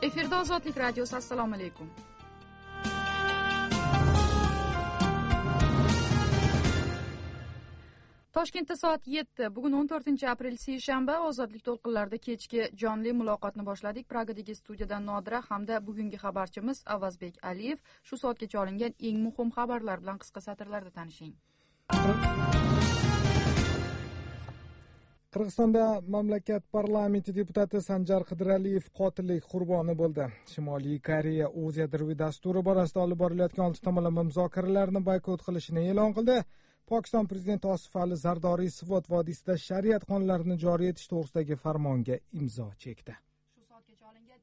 Efirda Ozodlik radiosi. Assalomu alaykum. Toshkentda soat 7. Bugun 14-aprel seshanba. Ozodlik to'lqinlarida kechki jonli muloqotni boshladik. Pragadagi studiyadan Nodira hamda bugungi xabarchimiz Avazbek Aliyev. Shu soatgacha olingan eng muhim xabarlar bilan qisqa satrlarda tanishing. Qirg'izistonda mamlakat parlamenti deputati Sanjar Qidiraliyev qotillik qurboni bo'ldi. Shimoliy Koreya o'z yadroviy dasturi borasida olib borilayotgan olti tomonlama muzokaralarni boykot qilishini e'lon qildi. Pokiston prezidenti Osif Ali Zardoriy Svot vodiysida shariat qonunlarini joriy etish to'g'risidagi farmonga imzo chekdi. Shu soatgacha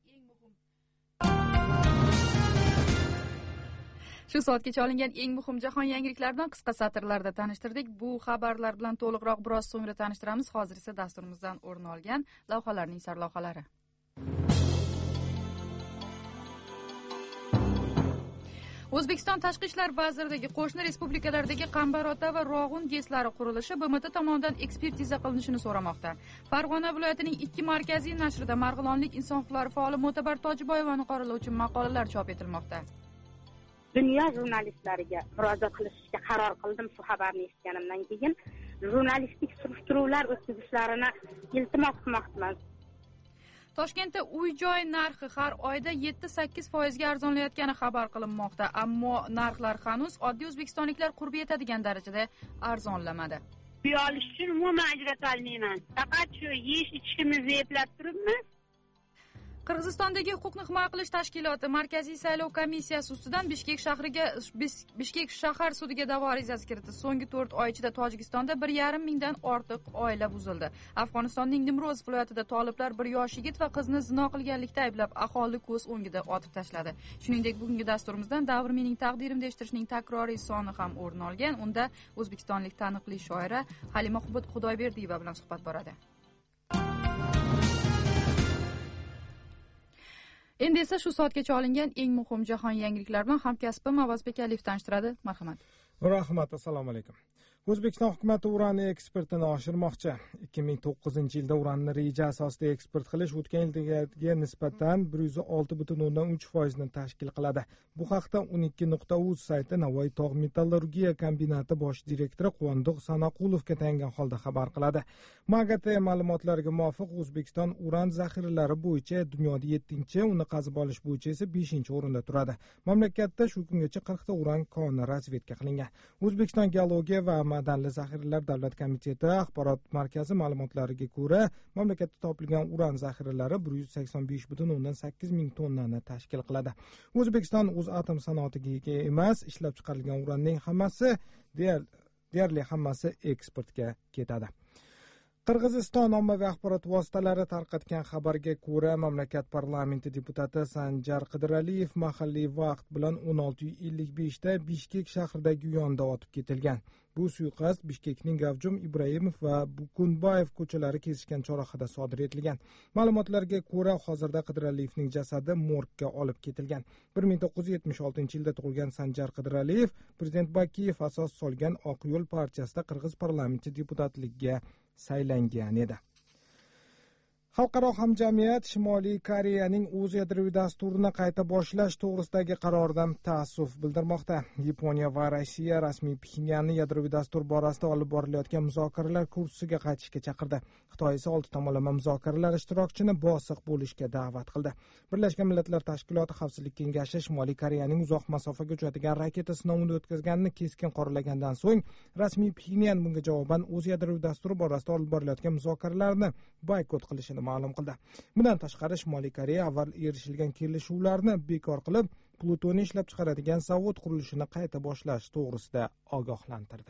olingan eng muhim jahon yangiliklari bilan qisqa satrlarda tanishtirdik. Bu xabarlar bilan to'liqroq biroz so'ngra tanishtiramiz. Hozir esa dasturimizdan o'rin olgan lavhalarning sarlavhalari. O'zbekiston Tashqi ishlar vazirligi qo'shni respublikalardagi Qambarota va Rog'un GESlari qurilishi BMT tomonidan ekspertiza qilinishini so'ramoqda. Farg'ona viloyatining 2 markaziy nashrida marg'ilonlik inson huquqlari faoli Mo'tabar Tojiboyevani qoralovchi maqolalar chop etilmoqda. Dunyo jurnalistlariga murojaat qilishga qaror qildim. Shu xabarni eshitganimdan keyin jurnalistik surishtiruvlar o'tkazishlarini iltimos qilmoqchiman. Toshkentda uy-joy narxi har oyda 7-8% ga arzonlayotgani xabar qilinmoqda, ammo narxlar hanuz oddiy o'zbekistonliklar qurbi yetadigan darajada arzonlamadi. Uy olish uchun umuman ajrat olmayman. Faqat shu yeyish-ichishimizni eplab turibmiz. Qirg'izistondagi huquqni himoya qilish tashkiloti Markaziy saylov komissiyasi ustidan Bishkek shahar sudiga da'vo arizasi kiritdi. So'nggi 4 oy ichida Tojikistonda 1,5 mingdan ortiq oila buzildi. Afg'onistonning Nimroz viloyatida toliblar bir yosh yigit va qizni zino qilganlikda ayblab aholi ko'z o'ngida otib tashladi. Shuningdek, bugungi dasturimizdan davr mening taqdirimda eshittirishning takroriy soni ham o'rin olgan. Unda o'zbekistonlik taniqli shoira Halima Xudoyberdiyeva bilan suhbat boradi. Endi esa shu soatgacha olingan eng muhim jahon yangiliklari bilan hamkasbim Avazbek Aliyev tanishtiradi. Marhamat. Rahmat, assalomu alaykum. O'zbekiston hukumati uran eksportini oshirmoqchi. 2009-yilda uranni reja asosida eksport qilish o'tgan yilga nisbatan 106,3% ni tashkil qiladi. Bu haqda 12.uz sayti Navoiy tog' metallurgiya kombinati bosh direktori Quvondiq Sanoqulovga tayangan holda xabar qiladi. MAGATE ma'lumotlariga muvofiq O'zbekiston uran zaxiralari bo'yicha dunyoda 7-chi, uni qazib olish bo'yicha esa 5-chi o'rinda turadi. Mamlakatda shu kungacha 40 ta uran koni razvedka qilingan. O'zbekiston geologiya va madanli zaxiralar davlat komiteti axborot markazi ma'lumotlariga ko'ra, mamlakatda topilgan uran zaxiralari 185,8 ming tonnani tashkil qiladi. O'zbekiston o'z atom sanoatiga ega emas, ishlab chiqarilgan uranning hammasi deyarli hammasi eksportga ketadi. Qirg'iziston ommaviy axborot vositalari tarqatgan xabarga ko'ra, mamlakat parlamenti deputati Sanjar Qidiraliyev mahalliy vaqt bilan 16:55 da Bishkek shahridagi uyonda otib ketilgan. Bu suiqasd Bishkekning Gavjum Ibrahimov va Bukunbayev ko'chalari kesishgan chorrahada sodir etilgan. Ma'lumotlarga ko'ra, hozirda Qidiraliyevning jasadi morgga olib ketilgan. 1976-yilda tug'ilgan Sanjar Qidiraliyev prezident Bakiyev asos solgan Oq yo'l partiyasida Qirg'iz parlamenti deputatligiga saylangan edi. Xalqaro hamjamiyat Shimoliy Koreyaning o'z yadroviy dasturini qayta boshlash to'g'risidagi qaroridan taassuf bildirmoqda. Yaponiya va Rossiya rasmiy Pxenyanni yadroviy dastur borasida olib borilayotgan muzokaralar kursiga qaytishga chaqirdi. Xitoy esa olti tomonlama muzokaralar ishtirokchini bosiq bo'lishga da'vat qildi. Birlashgan Millatlar Tashkiloti Xavfsizlik kengashi Shimoliy Koreyaning uzoq masofaga uchadigan raketa sinovini o'tkazganini keskin qoralagandan so'ng, rasmiy Pxenyan bunga javoban o'z yadroviy dasturi borasida olib borilayotgan muzokaralarni boykot qilishini ma'lum qildi. Bundan tashqari Shimoliy Koreya avval erishilgan kelishuvlarni bekor qilib, plutoniy ishlab chiqaradigan zavod qurilishini qayta boshlash to'g'risida ogohlantirdi.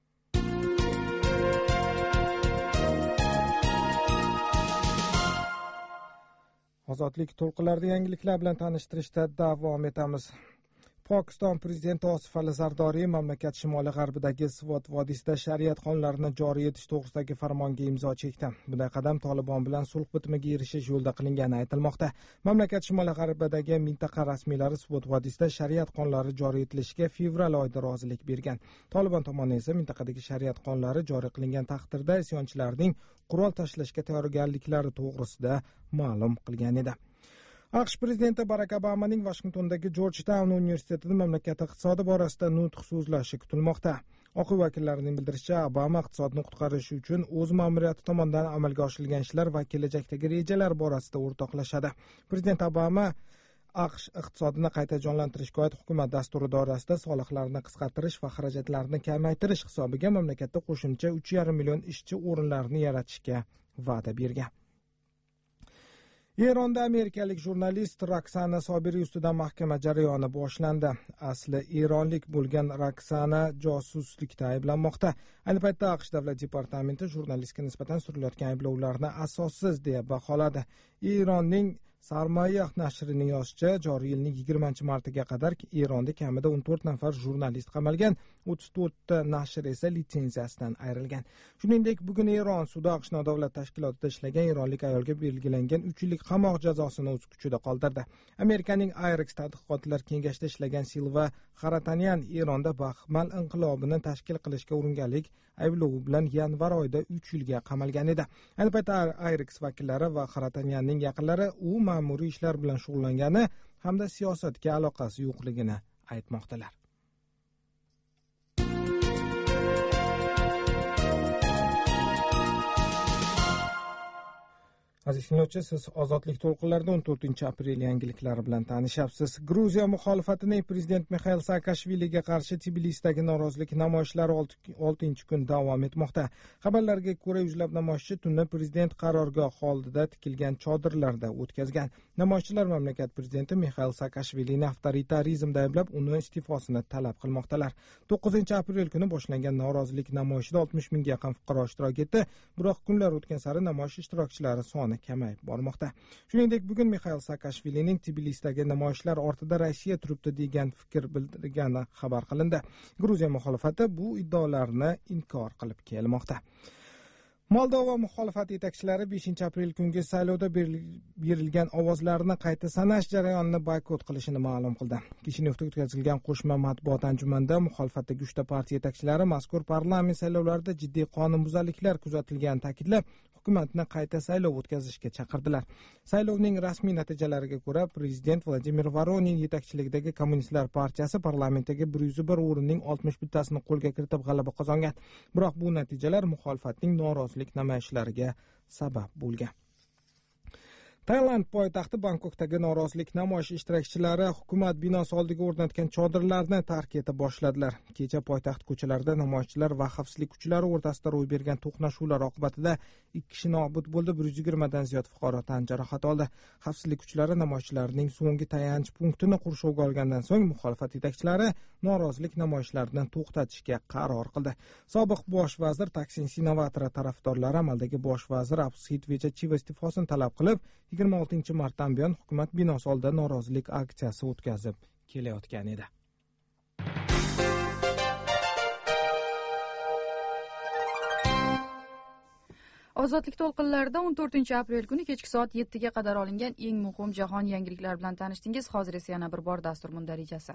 Ozodlik to'lqinlarida yangiliklar bilan tanishtirishda davom etamiz. Pokiston prezidenti Osif Ali Zardoriy mamlakat shimoli g'arbidagi Svot vodiysida shariat qonunlarini joriy etish to'g'risidagi farmonga imzo chekdi. Bunday qadam Tolibon bilan sulh bitimiga erishish yo'lida qilingani aytilmoqda. Mamlakat shimoli g'arbidagi mintaqa rasmiylari Svot vodiysida shariat qonunlari joriy etilishiga fevral oyida rozilik bergan. Tolibon tomoni esa mintaqadagi shariat qonunlari joriy qilingan taqdirda isyonchilarning qurol tashlashga tayyorgarliklari to'g'risida ma'lum qilgan edi. AQSh prezidenti Barak Obamaning Vashingtondagi Georgetown universitetida mamlakat iqtisodi borasida nutq so'zlashi kutilmoqda. Oq uy vakillarining bildirishicha, Obama iqtisodni qutqarish uchun o'z ma'muriyati tomonidan amalga oshirilgan ishlar va kelajakdagi rejalar borasida o'rtoqlashadi. Prezident Obama AQSh iqtisodini qayta jonlantirishga oid hukumat dasturi doirasida soliqlarni qisqartirish va xarajatlarni kamaytirish hisobiga mamlakatda qo'shimcha 3,5 million ishchi o'rinlarini yaratishga va'da bergan. Eronda amerikalik jurnalist Roksana Sobiriy ustidan mahkama jarayoni boshlandi. Asli eronlik bo'lgan Roksana josuslikda ayblanmoqda. Ayni paytda AQSh davlat departamenti jurnalistga nisbatan surilayotgan ayblovlarni asossiz deb baholadi. Eronning Sarmoyah nashrining yozishicha, joriy yilning 20-martiga qadar Eronda kamida 14 nafar jurnalist qamalgan, 34 ta nashr esa litsenziyasidan ayrilgan. Shuningdek, bugun Eron sudi AQSh nodavlat tashkilotida ishlagan eronlik ayolga belgilangan 3 yillik qamoq jazosini o'z kuchida qoldirdi. Amerikaning IRIX tadqiqotlar kengashida ishlagan Silva Xaratanyan Eronda baxmal inqilobini tashkil qilishga uringanlik ayblovi bilan yanvar oyida 3 yilga qamalgan edi. Ayni paytda IRIX vakillari va Xaratanyanning yaqinlari u ma'muriy ishlar bilan shug'ullangani hamda siyosatga aloqasi yo'qligini aytmoqdalar. Aziz tinglovchi, siz Ozodlik to'lqinlarida 14-aprel yangiliklari bilan tanishyapsiz. Gruziya muxolifatining prezident Mixail Saakashviliga qarshi Tbilisidagi norozilik namoyishlari 6-kun davom etmoqda. Xabarlarga ko'ra, yuzlab namoyishchi tunni prezident qarorgohi oldida tikilgan chodirlarda o'tkazgan. Namoyishchilar mamlakat prezidenti Mixail Saakashvilini avtoritarizmda ayblab, uni iste'fosini talab qilmoqdalar. 9-aprel kuni boshlangan norozilik namoyishida 60 mingga yaqin fuqaro ishtirok etdi, biroq kunlar o'tgan sari namoyish ishtirokchilari soni kamayib bormoqda. Shuningdek, bugun Mixail Saakashvilining Tbilisidagi namoyishlar ortida Rossiya turibdi degan fikr bildirgani xabar qilindi. Gruziya muxolifati bu iddaolarni inkor qilib kelmoqda. Moldova muxolifat yetakchilari 5-aprel kungi saylovda berilgan ovozlarni qayta sanash jarayonini boykot qilishini ma'lum qildi. Kishinyovda o'tkazilgan qo'shma matbuot anjumanida muxolifatdagi 3 ta partiya yetakchilari mazkur parlament saylovlarida jiddiy qonunbuzarliklar kuzatilganini ta'kidlab, hukumatni qayta saylov o'tkazishga chaqirdilar. Saylovning rasmiy natijalariga ko'ra, prezident Vladimir Voronin yetakchiligidagi Kommunistlar partiyasi parlamentdagi 101 o'rinning 61 tasini qo'lga kiritib g'alaba qozongan. Biroq bu natijalar muxolifatning norozilik namoyishlariga sabab bo'lgan. Tailand poytaxti Bangkokdagi norozilik namoyishi ishtirokchilari hukumat binosi oldiga o'rnatgan chodirlarni tark eta boshladilar. Kecha poytaxt ko'chalarida namoyishchilar va xavfsizlik kuchlari o'rtasida ro'y bergan to'qnashuvlar oqibatida 2 kishi nobud bo'ldi, 120 dan ziyod fuqaro tan jarohati oldi. Xavfsizlik kuchlari namoyishchilarning so'nggi tayanch punktini qurshovga olgandan so'ng muxolifat yetakchilari norozilik namoyishlarini to'xtatishga qaror qildi. Sobiq bosh vazir Taksin Shinawatra tarafdorlari amaldagi bosh vazir Abdulla iste'fosini talab qilib, 26-martdan buyon hukumat binosi oldida norozilik aksiyasi o'tkazib kelayotgan edi. Ozodlik to'lqinlarida 14-aprel kuni kechki soat 7 ga qadar olingan eng muhim jahon yangiliklari bilan tanishdingiz. Hozir esa yana bir bor dastur mundarijasi.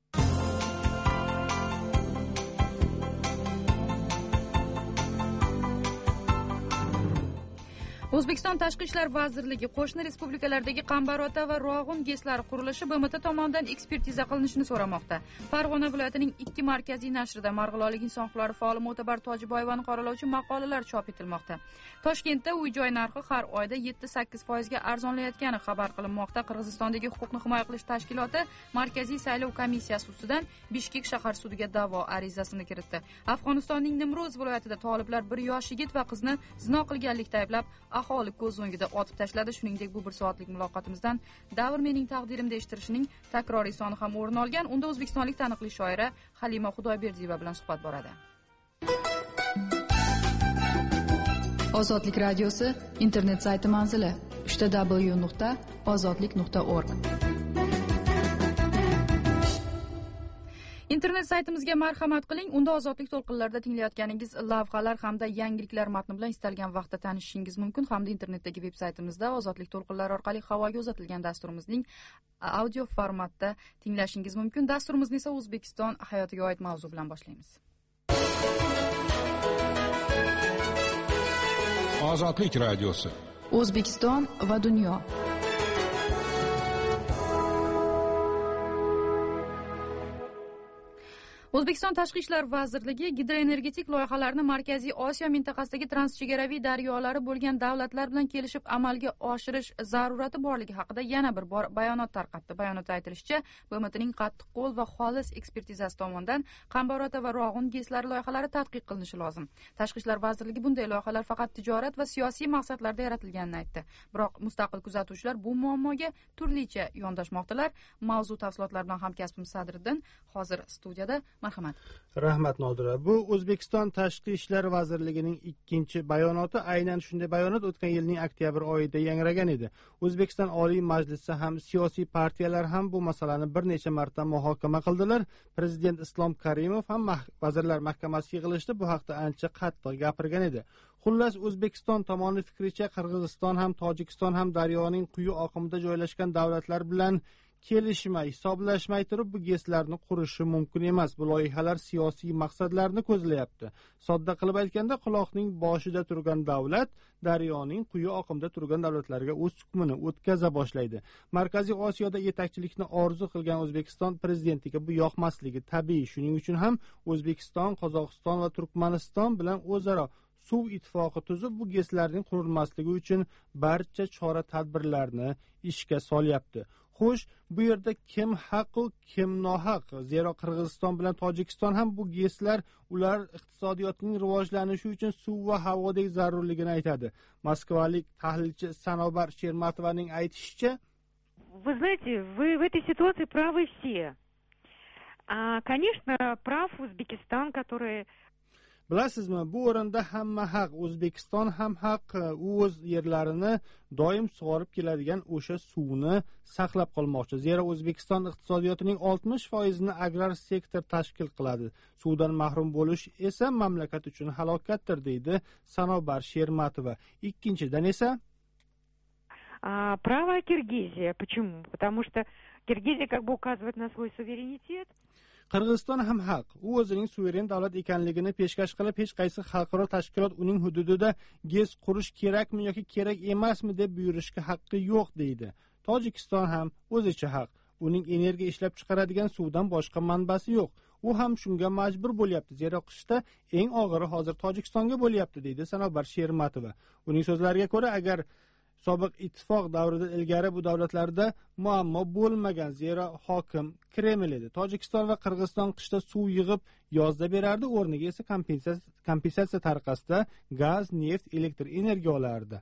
O'zbekiston Tashqi ishlar vazirligi qo'shni respublikalardagi qambarota va Rog'un GESlari qurilishi BMT tomonidan ekspertiza qilinishini so'ramoqda. Farg'ona viloyatining 2 markaziy nashrida Marg'ilonlik inson huquqlari faoli Mo'tabar Tojiboyevani qoralovchi maqolalar chop etilmoqda. Toshkentda uy-joy narxi har oyda 7-8% ga arzonlayotgani xabar qilinmoqda. Qirg'izistondagi huquqni himoya qilish tashkiloti Markaziy saylov komissiyasi ustidan Bishkek shahar sudiga da'vo arizasini kiritdi. Afg'onistonning Nimroz viloyatida toliblar bir yosh yigit va qizni zino qilganlikda ayblab aholi ko'z o'ngida otib tashladi. Shuningdek, bu bir soatlik muloqotimizdan Davr mening taqdirimda eshittirishining takroriy soni ham o'rin olgan. Unda o'zbekistonlik taniqli shoira Halima Xudoyberdiyeva bilan suhbat boradi. Ozodlik radiosi internet sayti manzili www.ozodlik.org. Internet saytimizga marhamat qiling. Unda Ozodlik to'lqinlarida tinglayotganingiz lavhalar hamda yangiliklar matni bilan istalgan vaqtda tanishishingiz mumkin. Hamda internetdagi veb-saytimizda Ozodlik to'lqinlari orqali havoga uzatilgan dasturimizning audio formatda tinglashingiz mumkin. Dasturimizni esa O'zbekiston hayotiga oid mavzu bilan boshlaymiz. Ozodlik radiosi. O'zbekiston va dunyo. O'zbekiston Tashqi ishlar vazirligi gidroenergetik loyihalarni Markaziy Osiyo mintaqasidagi transchegaraviy daryolari bo'lgan davlatlar bilan kelishib amalga oshirish zarurati borligi haqida yana bir bor bayonot tarqatdi. Bayonotda aytilishicha, BMTning qattiqqo'l va xolis ekspertizasi tomonidan qambarota va Rog'un GESlari loyihalari tadqiq qilinishi lozim. Tashqi ishlar vazirligi bunday loyihalar faqat tijorat va siyosiy maqsadlarda yaratilganini aytdi. Biroq mustaqil kuzatuvchilar bu muammoga turlicha yondashmoqdalar. Mavzu tafsilotlar bilan hamkasbim Sadriddin hozir studiyada. Marhamat. Rahmat Nodira. Bu O'zbekiston Tashqi ishlar vazirligining ikkinchi bayonoti. Aynan shunday bayonot o'tgan yilning oktyabr oyida yangragan edi. O'zbekiston Oliy Majlisi ham siyosiy partiyalar ham bu masalani bir necha marta muhokama qildilar. Prezident Islom Karimov ham Vazirlar Mahkamasi yig'ilishida bu haqda ancha qattiq gapirgan edi. Xullas, O'zbekiston tomoni fikricha Qirg'iziston ham Tojikiston ham daryoning quyi oqimida joylashgan davlatlar bilan kelishmay, hisoblashmay turib bu GESlarni qurishi mumkin emas. Bu loyihalar siyosiy maqsadlarni ko'zlayapti. Sodda qilib aytganda, quloqning boshida turgan davlat daryoning quyi oqimida turgan davlatlarga o'z hukmini o'tkaza boshlaydi. Markaziy Osiyoda yetakchilikni orzu qilgan O'zbekiston prezidentiga bu yoqmasligi tabiiy. Shuning uchun ham O'zbekiston, Qozog'iston va Turkmaniston bilan o'zaro suv ittifoqi tuzib, bu GESlarning qurilmasligi uchun barcha chora-tadbirlarni ishga solyapti. Xo'sh, bu yerda kim haq u kim nohaq? Zero Qirg'iziston bilan Tojikiston ham bu GESlar ular iqtisodiyotining rivojlanishi uchun suv va havodek zarurligini aytadi. Moskvalik tahlilchi Sanobar Shermatovaning aytishicha, вы знаете, вы в этой ситуации правы все. Конечно, прав Узбекистан, который... Bilasizmi, bu o'rinda hamma haq. O'zbekiston ham haq. U o'z yerlarini doim sug'orib keladigan o'sha suvni saqlab qolmoqchi. Zero O'zbekiston iqtisodiyotining 60%ni agrar sektor tashkil qiladi. Suvdan mahrum bo'lish esa mamlakat uchun halokatdir, deydi Sanobar Shermatova. Ikkinchidan esa Право Киргизия. Почему? Потому что Киргизия как бы указывает на свой суверенитет. Qirg'iziston ham haq. U o'zining suveren davlat ekanligini peshkash qilib, hech qaysi xalqaro tashkilot uning hududida GES qurish kerakmi yoki kerak emasmi deb buyurishga haqqi yo'q, deydi. Tojikiston ham o'zicha haq. Uning energiya ishlab chiqaradigan suvdan boshqa manbasi yo'q. U ham shunga majbur bo'lyapti. Zero qishda eng og'iri hozir Tojikistonga bo'lyapti, deydi Sanobar Shermatova. Uning so'zlariga ko'ra, agar sobiq ittifoq davrida ilgari bu davlatlarda muammo bo'lmagan, zero hokim Kreml edi. Tojikiston va Qirg'iziston qishda suv yig'ib yozda berardi, o'rniga esa kompensatsiya tariqasida gaz, neft, elektr energiya olardi.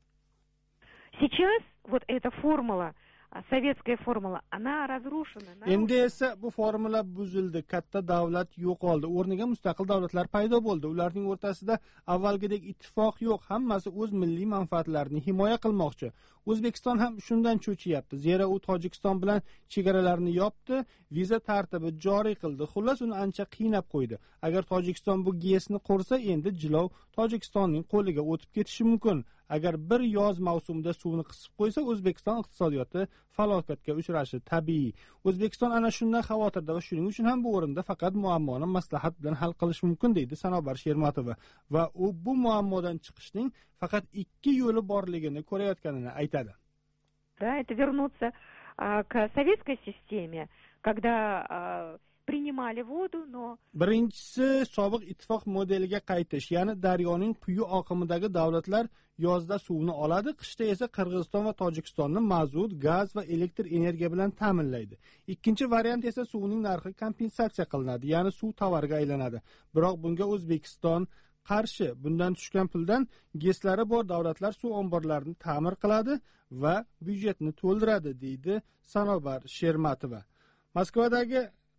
Сейчас вот эта формула, sovetская формула, она разрушена. Endi esa bu formula buzildi, katta davlat yo'qoldi, o'rniga mustaqil davlatlar paydo bo'ldi. Ularning o'rtasida avvalgidek ittifoq yo'q, hammasi o'z milliy manfaatlarini himoya qilmoqchi. O'zbekiston ham shundan cho'chiyapti. Zero u Tojikiston bilan chegaralarni yopdi, viza tartibi joriy qildi. Xullas, uni ancha qiynab qo'ydi. Agar Tojikiston bu GESni qursa, endi jilov Tojikistonning qo'liga o'tib ketishi mumkin. Agar bir yoz mavsumida suvni qisib qo'ysa, O'zbekiston iqtisodiyoti falokatga uchrashi tabiiy. O'zbekiston ana shundan xavotirda va shuning uchun ham bu o'rinda faqat muammoni maslahat bilan hal qilish mumkin, deydi Sanobar Shermatova. Va u bu muammodan chiqishning faqat ikki yo'li borligini ko'rayotganini aytadi. Да, это вернуться к советской системе, когда принимали воду, но... Birinchisi sobiq ittifoq modeliga qaytish, ya'ni daryoning quyi oqimidagi davlatlar yozda suvni oladi, qishda esa Qirg'iziston va Tojikistonni mazut, gaz va elektr energiya bilan ta'minlaydi. Ikkinchi variant esa suvning narxi kompensatsiya qilinadi, ya'ni suv tovarga aylanadi. Biroq bunga O'zbekiston qarshi. Bundan tushgan puldan GESlari bor davlatlar suv omborlarini ta'mir qiladi va byudjetni to'ldiradi, deydi Sanobar Shermatova. Moskvadagi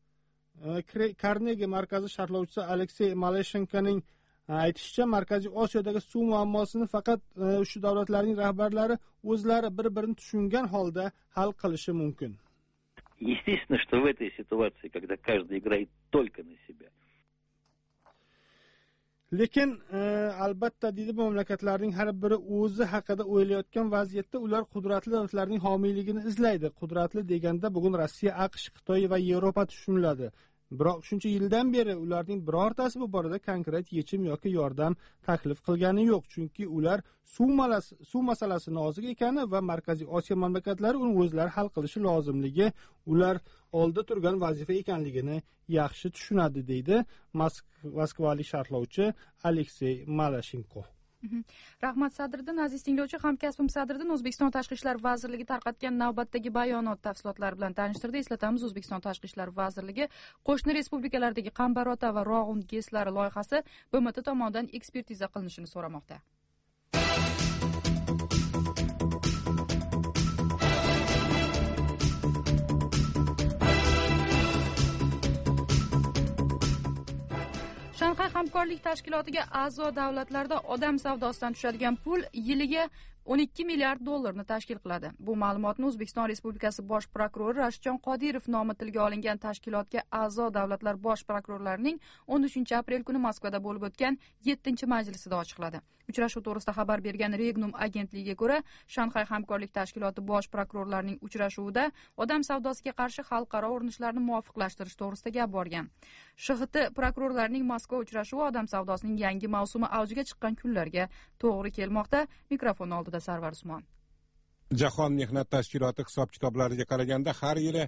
Carnegie markazi sharhlovchisi Aleksey Maleshenkoning aytishicha, Markaziy Osiyodagi suv muammosini faqat shu davlatlarning rahbarlari o'zlari bir-birini tushungan holda hal qilishi mumkin. Естественно, что в этой ситуации, когда каждый играет только на себя. Lekin albatta, deydi, mamlakatlarning har biri o'zi haqida o'ylayotgan vaziyatda ular qudratli davlatlarning homiyligini izlaydi. Qudratli deganda bugun Rossiya, AQSh, Xitoy va Yevropa tushuniladi. Biroq shuncha yildan beri ularning birortasi bu borada konkret yechim yoki yordam taklif qilgani yo'q, chunki ular suv masalasi nozik ekani va Markaziy Osiyo mamlakatlari uni o'zlari hal qilishi lozimligi ular oldida turgan vazifa ekanligini yaxshi tushunadi, deydi moskvalik sharhlovchi Aleksey Malashenko. Rahmat Sadriddin. Aziz tinglovchi, hamkasbim Sadriddin O'zbekiston Tashqi ishlar vazirligi tarqatgan navbatdagi bayonot tafsilotlari bilan tanishtirdi. Eslatamiz, O'zbekiston Tashqi ishlar vazirligi qo'shni respublikalardagi qambarota va Rog'un GESlari loyihasi BMT tomonidan ekspertiza qilinishini so'ramoqda. Shanxay hamkorlik tashkilotiga a'zo davlatlarda odam savdosidan tushadigan pul yiliga 12 milliard dollarni tashkil qiladi. Bu ma'lumotni O'zbekiston Respublikasi bosh prokurori Rashidjon Qodirov nomi tilga olingan tashkilotga a'zo davlatlar bosh prokurorlarining 13-aprel kuni Moskvada bo'lib o'tgan 7-majlisida ochiqladi. Uchrashuv to'g'risida xabar bergan Regnum agentligiga ko'ra, Shanxay hamkorlik tashkiloti bosh prokurorlarining uchrashuvida odam savdosiga qarshi xalqaro urinishlarni muvofiqlashtirish to'g'risida gap borgan. SHT prokurorlarining Moskva uchrashuvi odam savdosining yangi mavsumi avjiga chiqqan kunlarga to'g'ri kelmoqda. Mikrofon oldida Sarvar Usmon. Jahon mehnat tashkiloti hisob-kitoblariga qaraganda har yili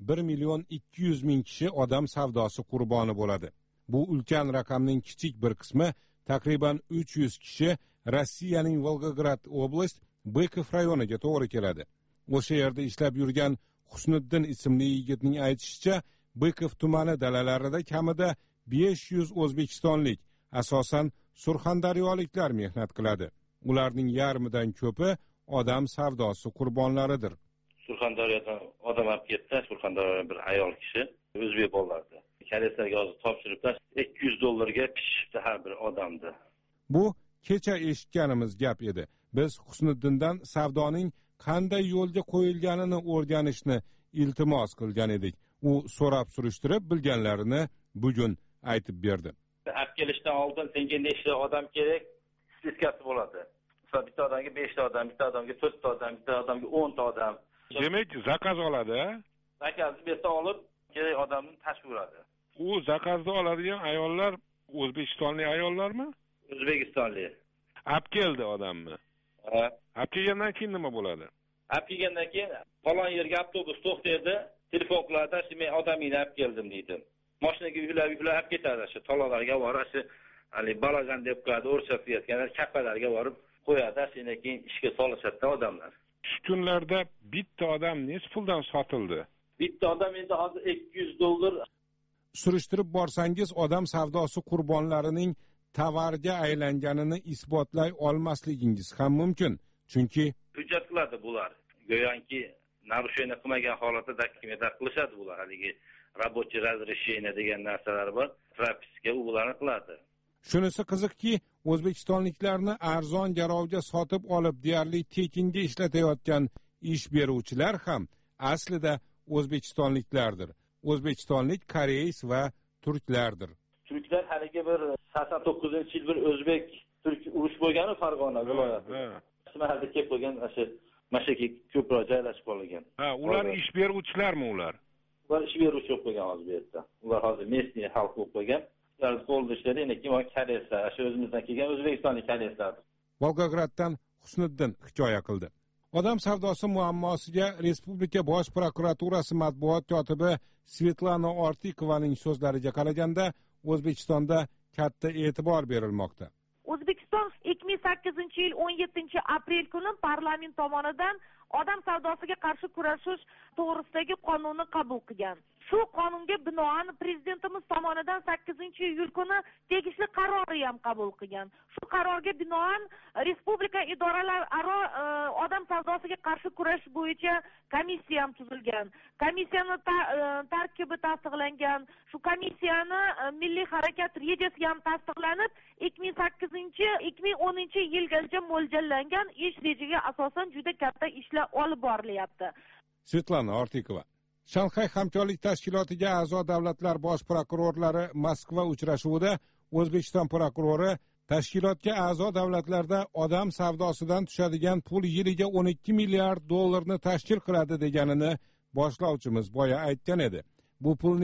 1,200,000 kishi odam savdosi qurboni bo'ladi. Bu ulkan raqamning kichik bir qismi, takriban 300 kishi Rossiyaning Volgograd oblast Bykov rayoniga to'g'ri keladi. O'sha yerda ishlab yurgan Husniddin ismli yigitning aytishicha, Bykov tumani dalalarida kamida 500 o'zbekistonlik, asosan surxondaryoliklar mehnat qiladi. Ularning yarmidan ko'pi odam savdosi qurbonlaridir. Surxondaryodan odam olib ketdi, Surxondaryodan bir ayol kishi o'zbek bolalardi. Kalislarga hozir topshiriblar, 200 dollarga pishibdi har bir odamni. Bu kecha eshitganimiz gap edi. Biz Husniddindan savdoning qanday yo'lga qo'yilganini o'rganishni iltimos qilgan edik. U so'rab surishtirib bilganlarini bugun aytib berdi. Olib kelishdan oldin senga nechta odam kerak? Spiskasi bo'ladi. Masalan, bitta odamga 5 ta odam, bitta odamga 4 ta odam, bitta odamga 10 ta odam. Demak, zakaz oladi. Zakazni bersa olib, kerak odamni tashib uradi. U zakazni oladigan ayollar o'zbekistonlik ayollarmi? O'zbekistonlik. Olib keldi odamni. Ha. Olib kelgandan keyin nima bo'ladi? Olib kelgandan keyin falon yerga avtobus to'xtaydi, telefon qiladi, men odamingni olib keldim deydi. Mashinaga yuklab olib ketadi, shu talolarga borib, shu hali balagan deb qo'yadi, o'rchatayotganlar kapalarga borib qo'yadi, shundan keyin ishga solishadi odamlar. Shu kunlarda bitta odam nech puldan sotildi? Bitta odam endi hozir 200 dollar. Surishtirib borsangiz, odam savdosi qurbonlarining tovarga aylanganini isbotlay olmasligingiz ham mumkin. Chunki hujjat qiladi bular. Go'yoki narusheniya qilmagan holatda dokumentlar qilishadi bular. Haligi рабочий разрешение degan narsalar bor. Propiska ularni qiladi. Shunisi qiziqki, o'zbekistonliklarni arzon garovga sotib olib deyarli tekinga ishlatayotgan ish beruvchilar ham aslida o'zbekistonliklardir. O'zbekistonlik koreys va turklardir. Turklar haligi bir 89-yil bir o'zbek turk urush bo'lgani Farg'ona viloyatida. Shu mahalda kelib qo'ygan, o'sha mashaki ko'proq joylashib qolgan. Ha, ular ish beruvchilarmi ular? Ular ish beruvchi bo'lib qo'ygan hozir bu yerda. Ular hozir местный xalq bo'lib qo'ygan. Ular qo'lda ishlaydi, lekin koreyslar, shu o'zimizdan kelgan o'zbekistonlik koreyslar. Volgograddan Husniddin hikoya qildi. Odam savdosi muammosiga Respublika bosh prokuraturasi matbuot kotibi Svetlana Ortikovaning so'zlariga qaraganda, O'zbekistonda katta e'tibor berilmoqda. O'zbekiston 2008-yil 17-aprel kuni parlament tomonidan odam savdosiga qarshi kurashish to'g'risidagi qonunni qabul qilgan. Shu qonunga binoan prezidentimiz tomonidan 8-iyul kuni tegishli qarori ham qabul qilgan. Shu qarorga binoan respublika idoralararo odam savdosiga qarshi kurash bo'yicha komissiya ham tuzilgan. Komissiyani tarkibi tasdiqlangan. Shu komissiyani milliy harakat rejasi ham tasdiqlanib, 2008-2010-yilgacha mo'ljallangan ish rejaga asosan juda katta ishlar olib borilyapti. Svetlana Ortikova. Shanxay hamkorlik tashkilotiga a'zo davlatlar bosh prokurorlari Moskva uchrashuvida O'zbekiston prokurori tashkilotga a'zo davlatlarda odam savdosidan tushadigan pul yiliga 12 milliard dollarni tashkil qiladi deganini boshlovchimiz boya aytgan edi. Bu pulning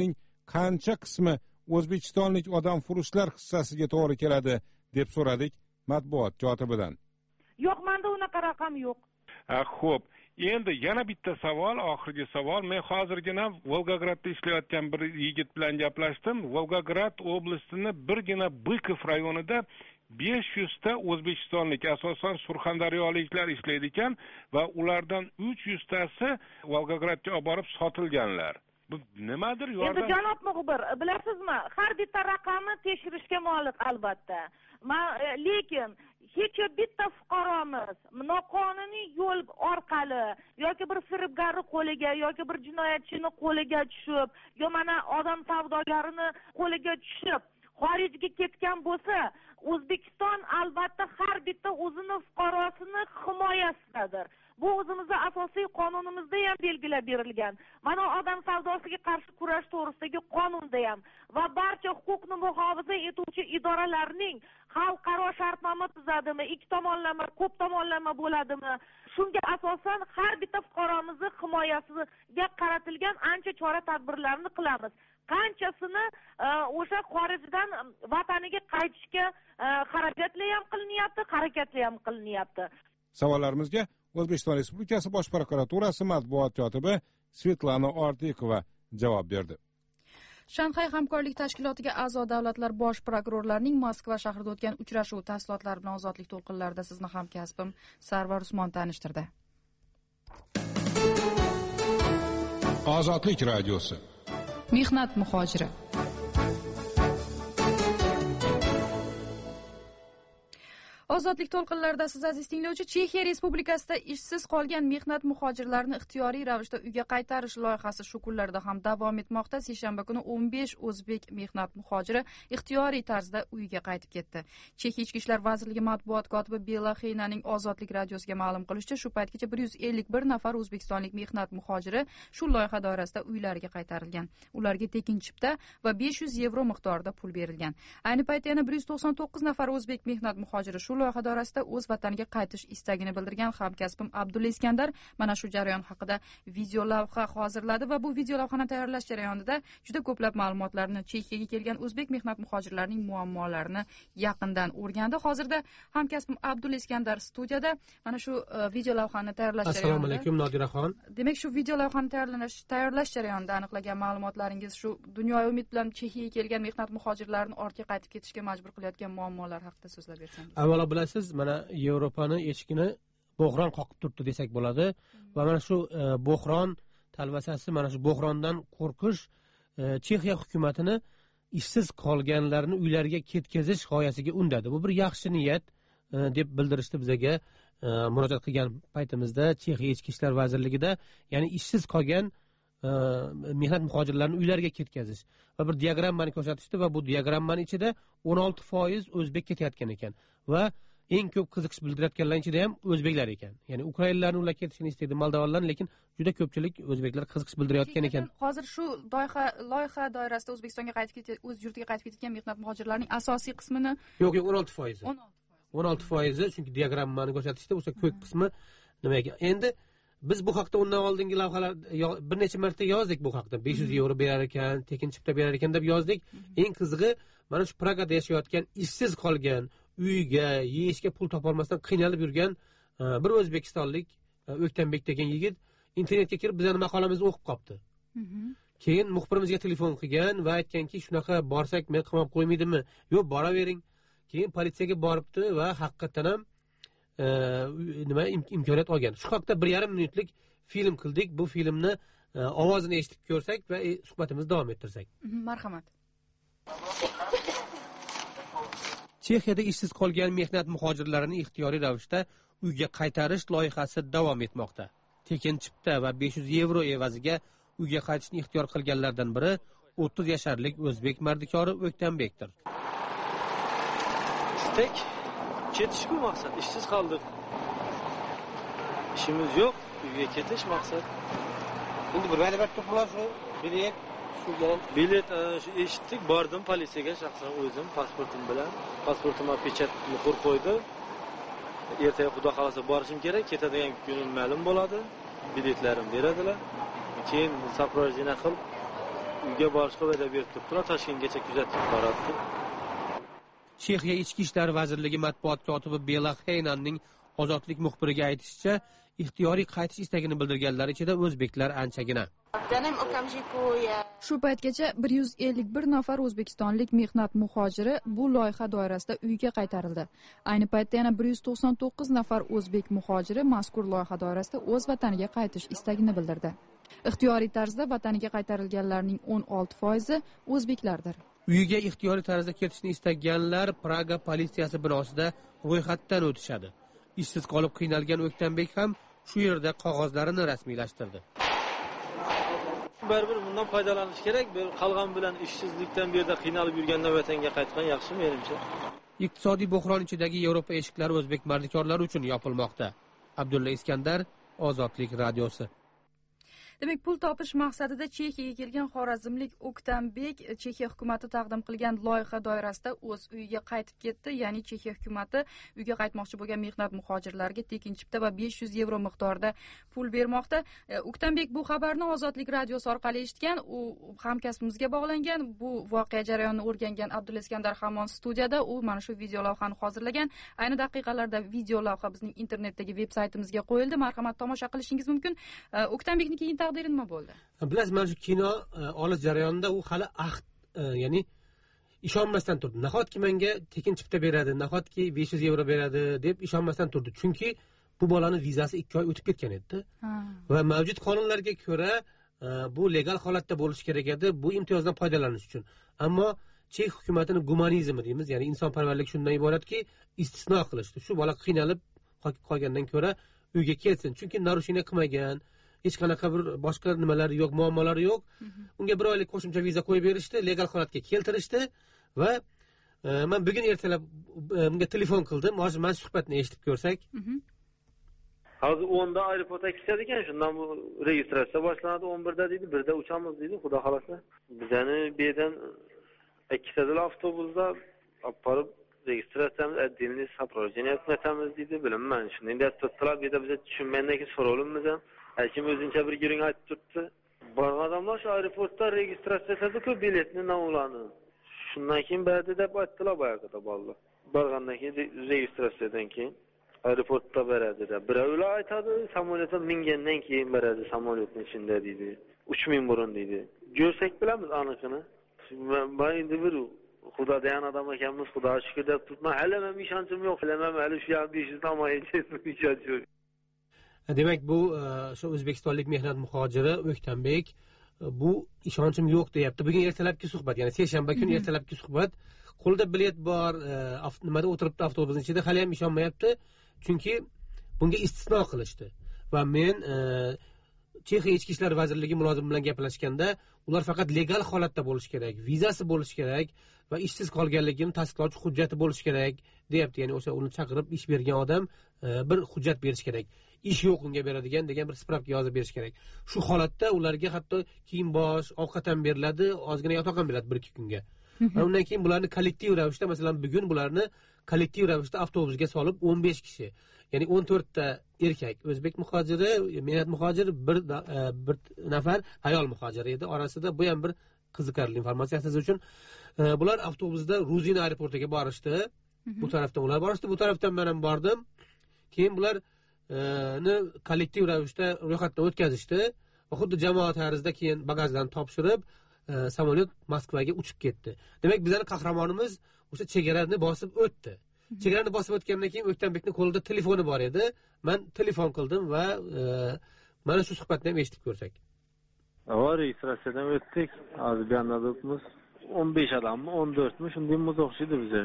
qancha qismi o'zbekistonlik odamfurushlar hissasiga to'g'ri keladi deb so'radik matbuot kotibidan. Yo'q, menda unaqa raqam yo'q. Xo'p, endi yana bitta savol, oxirgi savol. Men hozirgina Volgogradda ishlayotgan bir yigit bilan gaplashdim. Volgograd oblastini birgina Bykov rayonida 500 ta o'zbekistonlik, asosan surxondaryoliklar ishlaydi ekan va ulardan 300 tasi Volgogradga olib borib sotilganlar. Bu nimadir yordam? Endi janob muxbir, bilasizmi, har bitta raqamni tekshirishga molik albatta. Lekin hech bitta fuqaromiz noqonuniy yo'l orqali yoki bir firibgarning qo'liga yoki bir jinoyatchining qo'liga tushib, yo mana odam savdogarini qo'liga tushib xorijga ketgan bo'lsa, O'zbekiston albatta har bitta o'zini fuqarosini himoyasidadir. Bu o'zimizning asosiy qonunimizda ham belgilab berilgan. Mana odam savdosiga qarshi kurash to'g'risidagi qonunda ham va barcha huquqni muhofaza etuvchi idoralarning xalqaro shartnoma tuzadimi, ikki tomonlama, ko'p tomonlama bo'ladimi? Shunga asosan har bitta fuqaromizning himoyasiga qaratilgan ancha chora-tadbirlarni qilamiz. Qanchasini o'sha xorijdan vataniga qaytishga xarajatlar ham qilinyapti, harakatlar ham qilinyapti. Savollarimizga O'zbekiston Respublikasi Bosh prokuraturasi matbuot kotibi Svetlana Ortikova javob berdi. Shanxay hamkorlik tashkilotiga a'zo davlatlar bosh prokurorlarining Moskva shahrida o'tgan uchrashuv tafsilotlari bilan ozodlik to'lqinlarida sizni hamkasbim Sarvar Usmon tanishtirdi. Ozodlik radiosi. Mehnat muhojiri. Ozodlik to'lqinlarida siz aziz tinglovchi, Chexiya Respublikasida ishsiz qolgan mehnat muhojirlarini ixtiyoriy ravishda uyga qaytarish loyihasi shu kunlarda ham davom etmoqda. Seshanba kuni 15 o'zbek mehnat muhojiri ixtiyoriy tarzda uyiga qaytib ketdi. Chexiya Ichki ishlar vazirligi matbuot kotibi Bela Xeynaning Ozodlik radiosiga ma'lum qilishicha, shu paytgacha 151 nafar o'zbekistonlik mehnat muhojiri shu loyiha doirasida uylariga qaytarilgan. Ularga tekin chipta va 500 yevro miqdorida pul berilgan. Ayni paytda yana 199 nafar o'zbek mehnat muhojiri shu loyiha doirasida o'z vataniga qaytish istagini bildirgan. Hamkasbim Abdulla Iskandar mana shu jarayon haqida video lavha hozirladi va bu video lavhani tayyorlash jarayonida juda ko'plab ma'lumotlarni, Chexiyaga kelgan o'zbek mehnat muhojirlarining muammolarini yaqindan o'rgandi. Hozirda hamkasbim Abdulla Iskandar studiyada mana shu video lavhani tayyorlash jarayonida. Assalomu alaykum Nodiraxon. Demak, shu video lavhani tayyorlash jarayonida aniqlagan ma'lumotlaringiz shu dunyoviy umid bilan Chexiyaga kelgan mehnat muhojirlarini ortga qaytib ketishga majbur qilayotgan muammolar haqida so'zlab bersangiz. Avvalo bilasiz, mana Yevropani eshigini bo'hron qoqib turibdi desak bo'ladi va mana shu bo'hron talvasasi, mana shu bo'hrondan qo'rqish Chexiya hukumatini ishsiz qolganlarni uylariga ketkazish g'oyasiga undadi. Bu bir yaxshi niyat deb bildirishdi bizga murojaat qilgan paytimizda Chexiya Ichki ishlar vazirligida, ya'ni ishsiz qolgan mehnat muhojirlarini uylariga ketkazish va bir diagrammani ko'rsatishdi va bu diagrammaning ichida 16% o'zbek ketayotgan ekan va eng ko'p qiziqish bildirayotganlarning ichida ham o'zbeklar ekan. Ya'ni ukrainlarni ular ketishini istaydi, moldovanlar, lekin juda ko'pchilik o'zbeklar qiziqish bildirayotgan ekan. Hozir shu loyiha doirasida O'zbekistonga qaytib ketgan, o'z yurtiga qaytib ketgan mehnat muhojirlarining asosiy qismini yo'q, 16%. 16%, chunki diagrammani ko'rsatishdi, o'sha ko'p qismi nima ekan. Endi biz bu haqda undan oldingi lavhalar bir necha marta yozdik bu haqda. 500 yevro berar ekan, tekin chipta berar ekan deb yozdik. Eng qizig'i, mana shu Pragada yashayotgan, ishsiz qolgan, uyiga, yeyishga pul topolmasdan qiynalib yurgan bir o'zbekistonlik O'ktanbek degan yigit internetga kirib bizning maqolamizni o'qib qopti. Keyin muxbirimizga telefon qilgan va aytganki, shunaqa borsak men qamab qo'ymaydimi? Yo'q, boravering. Keyin politsiyaga boribdi va haqiqatan ham nima imkoniyat olgan. Shu haqda 1,5 minutlik film qildik. Bu filmni ovozini eshitib ko'rsak va suhbatimizni davom ettirsak. Marhamat. Chexiyada ishsiz qolgan mehnat muhojirlarini ixtiyoriy ravishda uyga qaytarish loyihasi davom etmoqda. Tekin chipta va 500 yevro evaziga uyga qaytishni ixtiyor qilganlardan biri 30 yasharlik o'zbek mardikori O'ktanbekdir. Istak ketish-ku maqsad, ishsiz qoldik. Ishimiz yo'q, uyga ketish maqsad. Endi bir ma'lumot to'plashi, bilet shu eshitdik, bordim politsiyaga shaxsan o'zim pasportim bilan. Pasportimga pechat muhr qo'ydi. Ertaga xudo xolasa borishim kerak, ketadigan kunim ma'lum bo'ladi. Biletlarim beradilar. Keyin soprovождение qilib uyga borishga va'da berib turibdilar, Toshkentgacha kuzatib boradi. Chexiya Ichki ishlar vazirligi matbuot kotibi Bela Heynanning ozodlik muxbiriga aytishicha, ixtiyoriy qaytish istagini bildirganlar ichida o'zbeklar anchagina. Shu paytgacha 151 nafar o'zbekistonlik mehnat muhojiri bu loyiha doirasida uyga qaytarildi. Ayni paytda yana 199 nafar o'zbek muhojiri mazkur loyiha doirasida o'z vataniga qaytish istagini bildirdi. Ixtiyoriy tarzda vataniga qaytarilganlarning 16% o'zbeklardir. Uyiga ixtiyoriy tarzda ketishni istaganlar Praga politsiyasi binosida ro'yxatdan o'tishadi. Ishsiz qolib qiynalgan O'ktanbek ham shu yerda qog'ozlarini rasmiylashtirdi. Baribir bundan foydalanish kerak. Bir qalg'an bilan ishsizlikdan bu yerda qiynalib yurgandan vatanga qaytgan yaxshi menimcha. Iqtisodiy bo'hron ichidagi Yevropa eshiklari o'zbek mardikorlari uchun yopilmoqda. Abdulla Iskandar, Ozodlik radiosi. Demak, pul topish maqsadida Chexiyaga kelgan xorazmlik O'ktanbek Chexiya hukumati taqdim qilgan loyiha doirasida o'z uyiga qaytib ketdi. Ya'ni Chexiya hukumati uyga qaytmoqchi bo'lgan mehnat muhojirlarga tekin chipta va 500 yevro miqdorida pul bermoqda. O'ktanbek bu xabarni Ozodlik radiosi orqali eshitgan, u hamkasbimizga bog'langan. Bu voqea jarayonini o'rgangan Abdulla Iskandar hamon studiyada, u mana shu video lavhani hozirlagan. Ayni daqiqalarda video lavha bizning internetdagi veb-saytimizga qo'yildi. Marhamat, tomosha qilishingiz mumkin. O'ktanbekning keyin taqdiri nima bo'ldi? Bilasiz, mana shu kino olish jarayonida u hali ahd, ya'ni ishonmasdan turdi. Nahotki menga tekin chipta beradi, nahotki 500 yevro beradi deb ishonmasdan turdi. Chunki bu bolani vizasi 2 oy o'tib ketgan edi. Va mavjud qonunlarga ko'ra bu legal holatda bo'lishi kerak edi, bu imtiyozdan foydalanish uchun. Ammo Chex hukumatining gumanizmi deymiz, ya'ni insonparvarlik shundan iboratki, istisno qilishdi. Shu bola qiynalib qolgandan ko'ra uyga kelsin. Chunki narusheniya qilmagan, hech qanaqa bir boshqa nimalari yo'q, muammolari yo'q. Unga 1 oylik qo'shimcha viza qo'yib berishdi, legal holatga keltirishdi va men bugun ertalab unga telefon qildim. Hozir men suhbatni eshitib ko'rsak. Hozir 10da aeroportga ketadi ekan, shundan bu registratsiya boshlanadi, 11da deydi, 1da uchamiz deydi, xudo xolasa. Bizani bu yerdan 2 tadala avtobusda olib borib registratsiyamiz, отдельный сопровождение qilamiz deydi, bilmayman. Shunday deb turibdilar, bu yerda biz tushunmagandan keyin so'rovimiz ham kim o'zincha bir giring aytib turibdi. Borgan odamlar shu aeroportda registratsiya qildi-ku, biletni nomlarini. Shundan keyin berdi deb aytdilar boyagida bolalar. Borgandan keyin registratsiyadan keyin aeroportda beradi deb. Birovlar aytadi, samolyotga mingandan keyin beradi samolyotning ichida deydi. 3000 burun deydi. Ko'rsak bilamiz aniqini. Men endi bir Xudo degan odam ekanmiz, Xudoga shukr deb turibman. Hali men ishonchim yo'q, hali shu 500 namoyishchi ishonchim yo'q. Demak, bu shu o'zbekistonlik mehnat muhojiri O'ktanbek bu ishonchim yo'q deyapti. Bugun ertalabki suhbat, ya'ni seshanba kuni ertalabki suhbat. Qo'lida bilet bor, nimada o'tiribdi avtobusning ichida, hali ham ishonmayapti. Chunki bunga istisno qilishdi. Va men Chexiya Ichki ishlar vazirligi mulozimi bilan gaplashganda, ular faqat legal holatda bo'lishi kerak, vizasi bo'lishi kerak va ishsiz qolganligini tasdiqlovchi hujjati bo'lishi kerak, deyapti. Ya'ni o'sha uni chaqirib ish bergan odam bir hujjat berish kerak. Ish yo'q unga beradigan degan bir spravka yozib berish kerak. Shu holatda ularga hatto kiyim-bosh, ovqat ham beriladi, ozgina yotoq ham beriladi 1-2 kunga. Va undan keyin bularni kollektiv ravishda, masalan, bugun bularni kollektiv ravishda avtobusga solib 15 kishi, ya'ni 14 ta erkak o'zbek muhojiri, mehnat muhojiri, bir nafar ayol muhojiri edi. Orasida bu ham bir qiziqarli informatsiya siz uchun. Bular avtobusda Ruzin aeroportiga borishdi. Bu tarafdan ular borishdi, bu tarafdan men ham bordim. Keyin bular kollektiv ravishda ro'yxatdan o'tkazishdi va xuddi jamoat tarzida keyin bagajdan topshirib samolyot Moskvaga uchib ketdi. Demak, bizning qahramonimiz o'sha chegarani bosib o'tdi. Chegarani bosib o'tgandan keyin O'ktanbekning qo'lida telefoni bor edi. Men telefon qildim va mana shu suhbatni ham eshitib ko'rsak. Registratsiyadan o'tdik. Hozir bu yerda o'tmiz. 15 odammi, 14mi, shunday o'xshaydi bizga.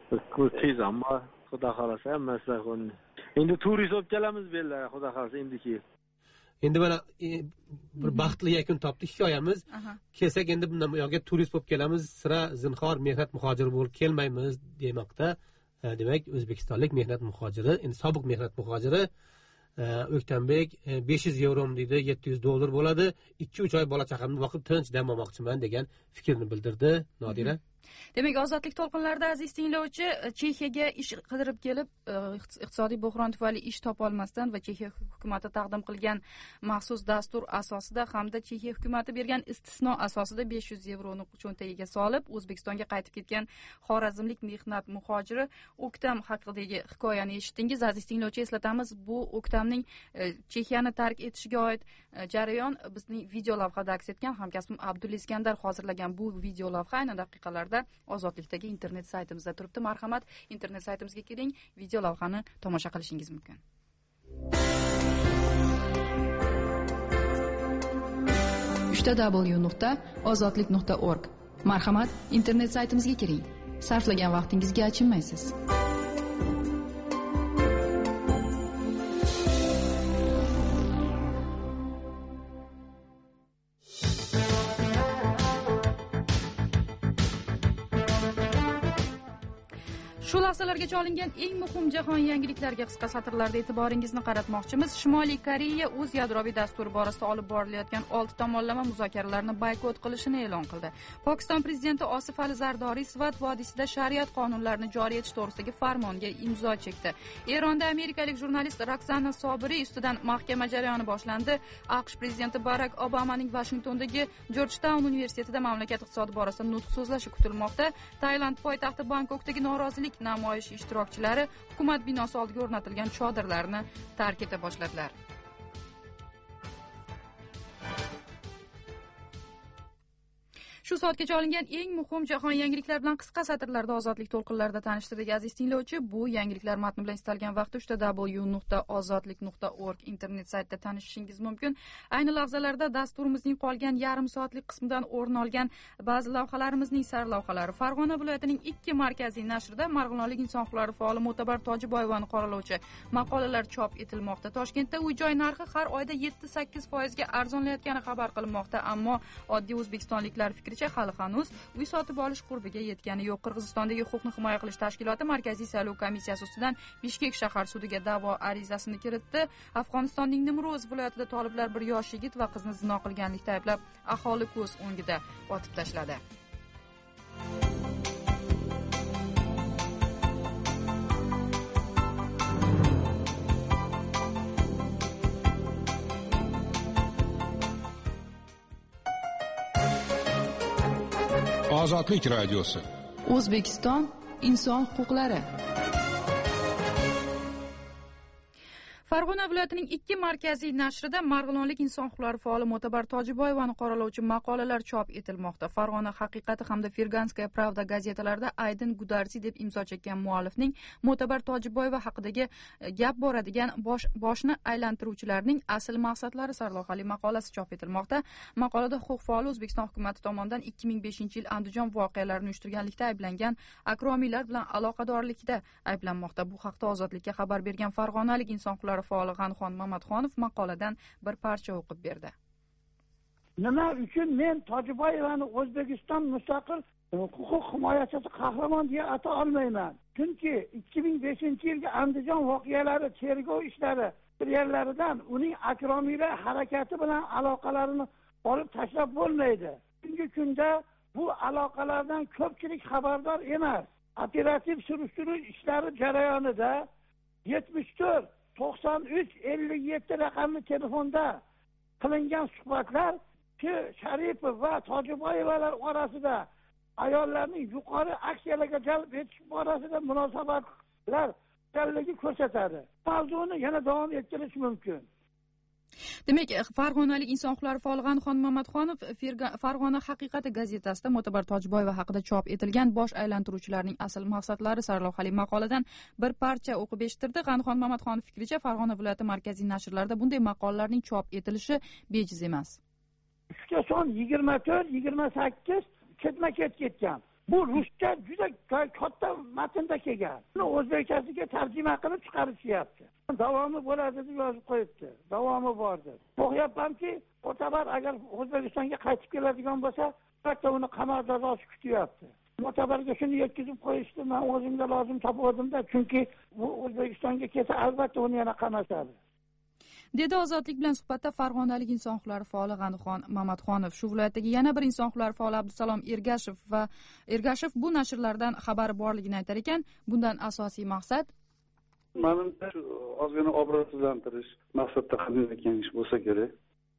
Tezam bor. Xudo xolasa hammasi qo'ydi. Endi turist olib kelamiz bellar, xudo xolasa endiki. Endi mana bir baxtli yakun topdi hikoyamiz. Kelsak endi bundan yo'g'ga turist bo'lib kelamiz, sira zinhor mehnat muhojiri bo'lib kelmaymiz demoqda. Demak, o'zbekistonlik mehnat muhojiri, endi sobiq mehnat muhojiri O'ktanbek 500 yevro deydi, 700 dollar bo'ladi. 2-3 oy bola chaqamni boqib tinch dam olmoqchiman degan fikrni bildirdi. Nodira. Demak, ozodlik to'lqinlarida aziz tinglovchi, Chexiyaga ish qidirib kelib, iqtisodiy buhron tufayli ish topolmasdan va Chexiya hukumati taqdim qilgan maxsus dastur asosida hamda Chexiya hukumati bergan istisno asosida 500 yevroni cho'ntagiga solib, O'zbekistonga qaytib ketgan xorazmlik mehnat muhojiri O'ktam haqidagi hikoyani eshitdingiz. Aziz tinglovchi, eslatamiz, bu O'ktamning Chexiyani tark etishiga oid jarayon bizning video lavhada aks etgan. Hamkasbim Abdulla Iskandar hozirlagan bu video lavha ayni daqiqalarda Ozodlikdagi internet saytimizda turibdi. Marhamat, internet saytimizga keling, video lavhani tomosha qilishingiz mumkin. www.ozodlik.org. Marhamat, internet saytimizga kiring. Sarflagan vaqtingizga achinmaysiz. Shu lahzalargacha olingan eng muhim jahon yangiliklariga qisqa satrlarda e'tiboringizni qaratmoqchimiz. Shimoliy Koreya o'z yadroviy dasturi borasida olib borilayotgan 6 tomonlama muzokaralarni boykot qilishini e'lon qildi. Pokiston prezidenti Osif Ali Zardoriy Svat vodiysida shariat qonunlarini joriy etish to'g'risidagi farmonga imzo chekdi. Eronda amerikalik jurnalist Roxana Sobiri ustidan mahkama jarayoni boshlandi. AQSh prezidenti Barak Obamaning Vashingtondagi Georgetown universitetida mamlakat iqtisodi borasida nutq so'zlashi kutilmoqda. Tailand poytaxti Bangkokdagi norozilik namoyish ishtirokchilari hukumat binosi oldiga o'rnatilgan chodirlarni tark eta boshladilar. Shu soatgacha olingan eng muhim jahon yangiliklari bilan qisqa satrlarda ozodlik to'lqinlarida tanishtirdik aziz tinglovchi. Bu yangiliklar matni bilan istalgan vaqtda www.ozodlik.org internet saytida tanishishingiz mumkin. Ayni lahzalarda dasturimizning qolgan yarim soatlik qismidan o'rin olgan ba'zi lavhalarimizning sarlavhalari Farg'ona viloyatining 2 markaziy nashrida Marg'ilonlik inson huquqlari faoli Mo'tabar Tojiboyevani qoralovchi maqolalar chop etilmoqda. Toshkentda uy-joy narxi har oyda 7-8% ga arzonlayotgani xabar qilinmoqda, ammo oddiy o'zbekistonliklar fikri hali hanuz uy sotib olish qurbiga yetgani yo'q. Qirg'izistondagi huquqni himoya qilish tashkiloti Markaziy saylov komissiyasi ustidan Bishkek shahar sudiga da'vo arizasini kiritdi. Afg'onistonning Nimro'z viloyatida toliblar bir yosh yigit va qizni zino qilganlikda ayblab aholi ko'z o'ngida otib tashladi. Ozodlik radiosi. O'zbekiston inson huquqlari. Farg'ona viloyatining 2 markaziy nashrida Marg'ilonlik inson huquqlari faoli Mo'tabar Tojiboyevani qoralovchi maqolalar chop etilmoqda. Farg'ona haqiqati hamda Ferganskaya Pravda gazetalarida Aydin Gudarsi deb imzo chekkan muallifning Mo'tabar Tojiboyeva haqidagi gap boradigan boshni aylantiruvchilarning asl maqsadlari sarlavhali maqolasi chop etilmoqda. Maqolada huquq faoli O'zbekiston hukumati tomonidan 2005-yil Andijon voqealarini uyushtirganlikda ayblangan akromiylar bilan aloqadorlikda ayblanmoqda. Bu haqda Ozodlikka xabar bergan farg'onalik inson huquqlari faoli G'anixon Mamatxonov maqoladan bir parcha o'qib berdi. Nima uchun men Tojiboyevani O'zbekiston mustaqil huquq himoyachisi qahramon deya ata olmayman? Chunki 2005-yilgi Andijon voqealari tergov ishlari yerlaridan uning akromiylar harakati bilan aloqalarini olib tashlab bo'lmaydi. Bugungi kunda bu aloqalardan ko'pchilik xabardor emas. Operativ surishtiruv ishlari jarayonida 74 93 57 raqamli telefonda qilingan suhbatlar Sharipov va Tojiboyevalar orasida ayollarning yuqori aksiyalarga jalb etish borasida munosabatlar borligi ko'rsatadi. Mavzuni yana davom ettirish mumkin. Demak, farg'onalik inson huquqlari faoli G'anixon Mamatxonov Farg'ona haqiqati gazetasida Mo'tabar Tojiboyeva haqida chop etilgan bosh aylantiruvchilarning asl maqsadlari sarlavhali maqoladan bir parcha o'qib eshittirdi. G'anixon Mamatxonov fikricha, Farg'ona viloyati markaziy nashrlarida bunday maqolalarning chop etilishi bejiz emas. Son 24-28 ketma-ket ketgan. Bu ruscha juda katta matnda kelgan. Uni o'zbekchasiga tarjima qilib chiqarishyapti. Davomi bo'ladi deb yozib qo'yibdi. Davomi bordi. Qo'yapmanki, Mo'tabar agar O'zbekistonga qaytib keladigan bo'lsa, albatta uni qamoq jazosi kutyapti. Mo'tabarga shuni yetkazib qo'yishdi. Men o'zimga lozim topgandim-da, chunki bu O'zbekistonga kelsa albatta uni yana qamashadi. dedi ozodlik bilan suhbatda farg'onalik inson huquqlari faoli G'anixon Mamatxonov. Shu viloyatdagi yana bir inson huquqlari faoli Abdusalom Ergashev bu nashrlardan xabari borligini aytar ekan, bundan asosiy maqsad menimcha ozgina obro'sizlantirish maqsadda qilinayotgan ish bo'lsa kerak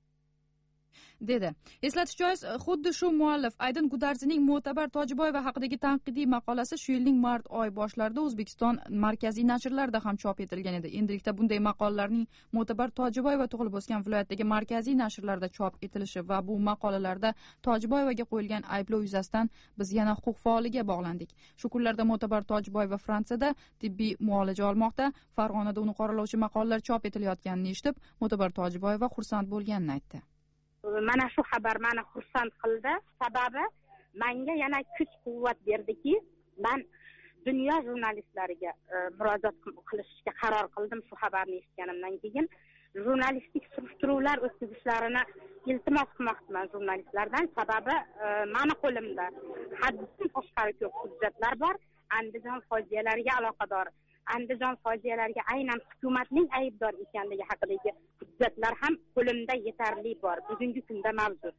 dedi. Eslatish joiz, xuddi shu muallif Aydin Gudarzining Mo'tabar Tojiboyeva haqidagi tanqidiy maqolasi shu yilning mart oyi boshlarida O'zbekiston markaziy nashrlarida ham chop etilgan edi. Endilikda bunday maqolalarning Mo'tabar Tojiboyeva tug'ilib o'sgan viloyatdagi markaziy nashrlarda chop etilishi va bu maqolalarda Tojiboyevaga qo'yilgan ayblov yuzasidan biz yana huquq faoliga bog'landik. Shu kunlarda Mo'tabar Tojiboyeva Fransiyada tibbiy muolaja olmoqda. Farg'onada uni qoralovchi maqolalar chop etilayotganini eshitib, Mo'tabar Tojiboyeva xursand bo'lganini aytdi. Mana shu xabar meni xursand qildi. Sababi menga yana kuch-quvvat berdiki, men dunyo jurnalistlariga murojaat qilishga qaror qildim shu xabarni eshitganimdan keyin. Jurnalistik surishtiruvlar o'tkazishlarini iltimos qilmoqchiman jurnalistlardan. Sababi meni qo'limda haddan tashqari ko'p hujjatlar bor. Andijon fojialariga aloqador. Andijon fojialariga aynan hukumatning aybdor ekanligi haqidagi hujjatlar ham qo'limda yetarli bor. Bugungi kunda mavjud.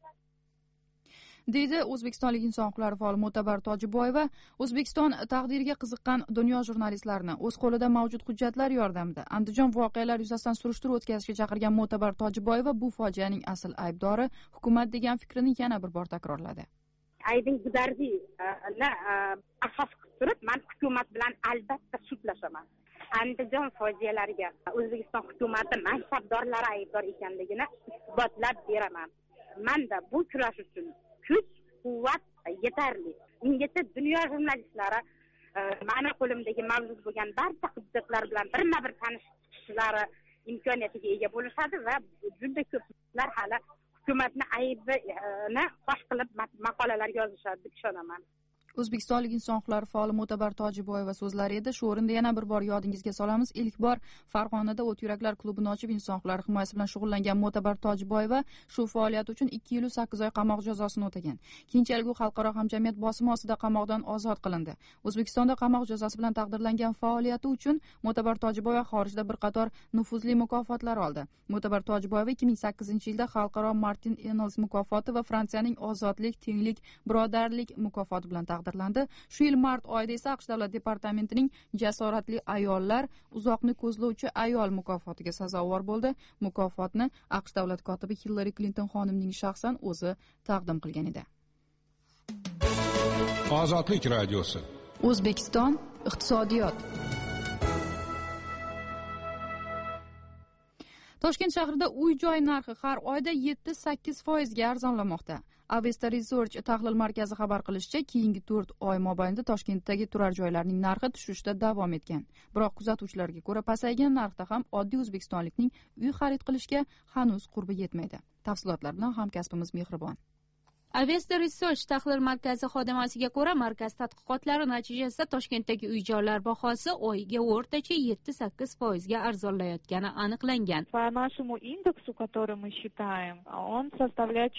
deydi o'zbekistonlik inson huquqlari faoli Mo'tabar Tojiboyeva. O'zbekiston taqdiriga qiziqqan dunyo jurnalistlarini o'z qo'lida mavjud hujjatlar yordamida Andijon voqealari yuzasidan surishtiruv o'tkazishga chaqirgan Mo'tabar Tojiboyeva bu fojianing asl aybdori hukumat degan fikrini yana bir bor takrorladi. Aydin Gudarzini asos qilib turib, men hukumat bilan albatta sudlashaman. Andijon fojialariga O'zbekiston hukumati mansabdorlari aybdor ekanligini isbotlab beraman. Menda bu kurash uchun kuch, quvvat yetarli. Ungacha dunyo jurnalistlari meni qo'limdagi mavjud bo'lgan barcha hujjatlar bilan birma-bir tanishishlari imkoniyatiga ega bo'lishadi va juda ko'plar hali hukumatni aybini fosh qilib maqolalar yozishadi deb ishonaman. O'zbekistonlik inson huquqlari faoli Mo'tabar Tojiboyeva so'zlari edi. Shu o'rinda yana bir bor yodingizga solamiz. Ilk bor Farg'onada O't yuraklar klubini ochib inson huquqlari himoyasi bilan shug'ullangan Mo'tabar Tojiboyeva shu faoliyati uchun 2 yil 8 oy qamoq jazosini o'tagan. Keyinchalik u xalqaro hamjamiyat bosimi ostida qamoqdan ozod qilindi. O'zbekistonda qamoq jazosi bilan taqdirlangan faoliyati uchun Mo'tabar Tojiboyeva xorijda bir qator nufuzli mukofotlar oldi. Mo'tabar Tojiboyeva 2008-yilda xalqaro Martin Ennals mukofoti va Fransiyaning ozodlik, tenglik, birodarlik mukofoti bilan taqdirlandi. Shu yil mart oyida esa AQSh davlat departamentining jasoratli ayollar, uzoqni ko'zlovchi ayol mukofotiga sazovor bo'ldi. Mukofotni AQSh davlat kotibi Hillary Clinton xonimning shaxsan o'zi taqdim qilgan edi. Ozodlik radiosi. O'zbekiston iqtisodiyot. Toshkent shahrida uy-joy narxi har oyda 7-8% ga arzonlamoqda. Avesta Research tahlil markazi xabar qilishicha, keyingi 4 oy mobaynida Toshkentdagi turar joylarning narxi tushishda davom etgan. Biroq kuzatuvchilarga ko'ra, pasaygan narxda ham oddiy o'zbekistonlikning uy xarid qilishga hanuz qurbi yetmaydi. Tafsilotlar bilan hamkasbimiz Mehribon. Avesta Research tahlil markazi xodimasiga ko'ra, markaz tadqiqotlari natijasida Toshkentdagi uy-joylar bahosi oyiga o'rtacha 7-8% ga arzonlayotgani aniqlangan. По нашему индексу, который мы считаем, он составляет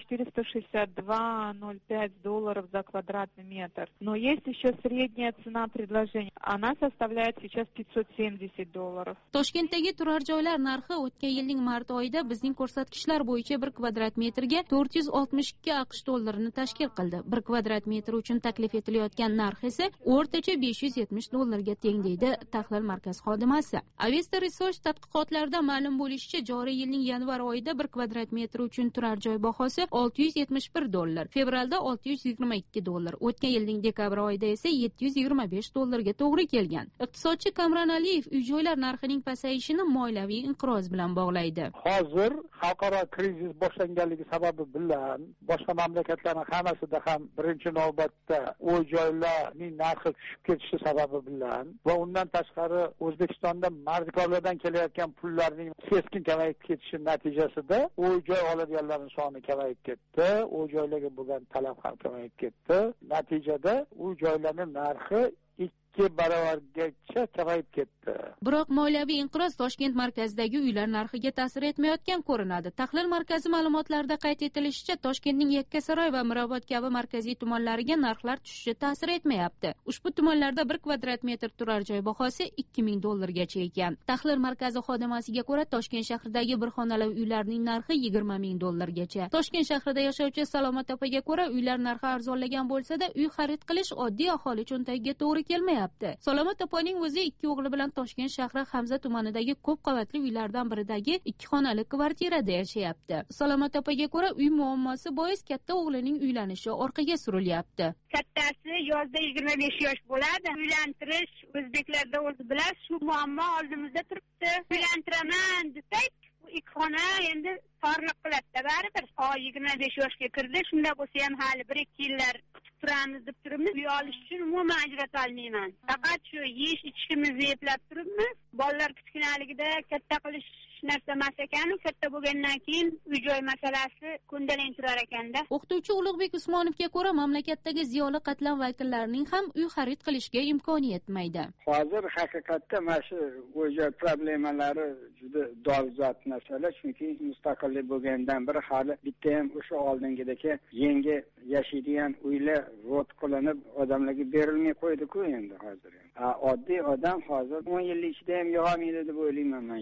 $462.05 за квадратный метр. Но есть еще средняя цена предложения. Она составляет сейчас $570. Toshkentdagi turar joylar narxi o'tgan yilning mart oyida bizning ko'rsatkichlar bo'yicha 1 kvadrat metrga 462 AQSh dollarini tashkil qildi. 1 kvadrat metr uchun taklif etilayotgan narx esa o'rtacha $570 ga teng, deydi tahlil markazi xodimasi. Avesta Research tadqiqotlarida ma'lum bo'lishicha, joriy yilning yanvar oyida 1 kvadrat metr uchun turar joy bahosi $671, fevralda $622, o'tgan yilning dekabr oyida esa $725 ga to'g'ri kelgan. Iqtisodchi Kamron Aliyev uy-joylar narxining pasayishini moliyaviy inqiroz bilan bog'laydi. Hozir xalqaro krizis boshlanganligi sababi bilan boshqa mamlakatlarning hammasida ham birinchi navbatda uy-joylarning narxi tushib ketishi sababi bilan va undan tashqari O'zbekistonda mardikorlardan kelayotgan pullarning keskin kamayib ketishi natijasida uy-joy oladiganlarning soni kamayib ketdi, uy-joylarga bo'lgan talab ham kamayib ketdi. Natijada uy-joylarning narxi 2 baravargacha kamayib ketdi. Biroq moliyaviy inqiroz Toshkent markazidagi uylar narxiga ta'sir etmayotgan ko'rinadi. Tahlil markazi ma'lumotlarida qayd etilishicha, Toshkentning Yakkasaroy va Mirobod kabi markaziy tumanlariga narxlar tushishi ta'sir etmayapti. Ushbu tumanlarda 1 kvadrat metr turar joy bahosi $2000 ekan. Tahlil markazi xodimasiga ko'ra, Toshkent shahridagi bir xonali uylarning narxi $20000 Toshkent shahrida yashovchi Salomat opaga ko'ra, uylar narxi arzonlagan bo'lsa-da, uy xarid qilish oddiy aholi cho'ntagiga to'g'ri kelmayapti. Salomat opaning o'zi 2 o'g'li bilan Toshkent shahri Hamza tumanidagi ko'p qavatli uylardan biridagi 2 xonali kvartirada yashayapti. Salomat opaga ko'ra, uy muammosi bois katta o'g'lining uylanishi orqaga surilyapti. Kattasi yozda 25 yosh bo'ladi. Uylantirish o'zbeklarda o'zi bilan shu muammo oldimizda turibdi. Uylantiraman desak, 2 xona endi farq qiladi. Baribir 25 yoshga kirdi. Shunda bo'lsa ham hali 1-2 yillar kutib turamiz deb turibmiz. Uy olish uchun umuman ajrata olmayman. Faqat shu yeyish ichishimizni eplab turibmiz. Bolalar kichkinaligida katta qilish narsa emas ekan, katta bo'lgandan keyin uy-joy masalasi ko'ndalang turar ekanda. O'qituvchi Ulug'bek Usmonovga ko'ra, mamlakatdagi ziyoli qatlam vakillarining ham uy xarid qilishga imkoni yetmaydi. Hozir haqiqatda mana shu uy-joy problemalari juda dolzarb masala, chunki mustaqillik bo'lgandan beri hali bitta ham o'sha oldingidagi yangi yashaydigan uylar vot qilinib odamlarga berilmay qo'ydi-ku endi hozir. Oddiy odam hozir 10 yil ichida ham yig'olmaydi deb o'ylayman men.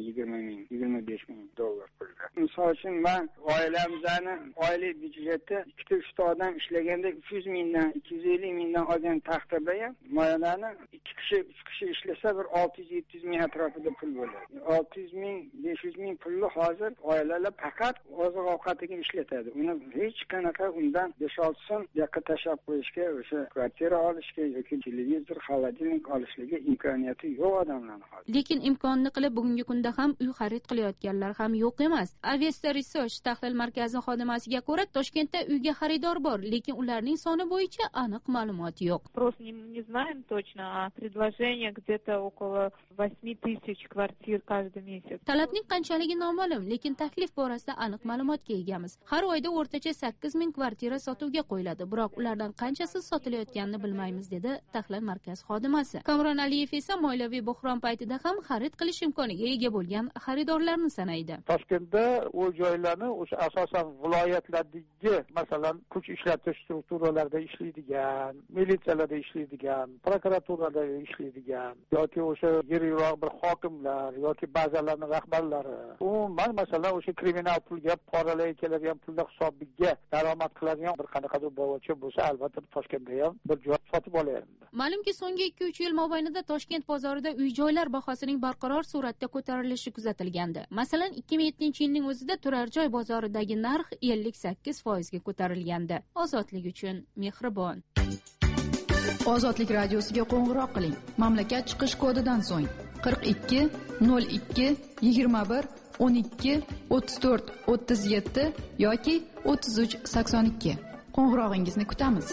25 ming dollar pulga. Misol uchun men oilamizning oylik byudjeti 2-3 odam ishlaganda 300 mingdan 250 mingdan olgan taqdirda ham moyalarni 2 kishi 3 kishi ishlasa bir 600-700 ming atrofida pul bo'ladi. 600 ming 500 ming pulni hozir oilalar faqat oziq-ovqatiga ishlatadi. Uni hech qanaqa undan 5-6 so'm yoqqa tashlab qo'yishga, o'sha kvartira olishga yoki televizor, xolodilnik olishga imkoniyati yo'q odamlarning hozir. Lekin imkonni qilib bugungi kunda ham uy xarid qilayotganlar ham yo'q emas. Avesta Research tahlil markazi xodimasiga ko'ra, Toshkentda uyga xaridor bor, lekin ularning soni bo'yicha aniq ma'lumot yo'q. Просто не знаем точно, а предложение где-то около 8000 kvartir каждый месяц. Talabning qanchaligi noma'lum, lekin taklif borasida aniq ma'lumotga egamiz. Har oyda o'rtacha 8000 kvartira sotuvga qo'yiladi, biroq ulardan qanchasi sotilayotganini bilmaymiz, dedi tahlil markazi xodimasi. Kamron Aliyev esa moliyaviy buhron paytida ham xarid qilish imkoniga ega bo'lgan xaridorlarni sanaydi. Toshkentda u joylarni o'sha asosan viloyatlardagi, masalan, kuch ishlatish strukturalarida ishlaydigan, militsiyalarda ishlaydigan, prokuraturada ishlaydigan yoki o'sha yerliroq bir hokimlar yoki bazalarning rahbarlari, umuman masalan o'sha kriminal pulga poralarga keladigan pullar hisobiga daromad qiladigan bir qanaqadir boyvachcha bo'lsa, albatta Toshkentda ham bir joy sotib olaydi. Ma'lumki, so'nggi 2-3 yil mobaynida Toshkent bozorida uy-joylar bahosining barqaror suratda ko'tarilishi kuzatilgandi. Masalan, 2007-yilning o'zida turar joy bozoridagi narx 58% ga ko'tarilgandi. Ozodlik uchun mehribon. Ozodlik radiosiga qo'ng'iroq qiling. Mamlakat chiqish kodidan so'ng 42 02 21 12 34 37 yoki 33 82. Qo'ng'irog'ingizni kutamiz.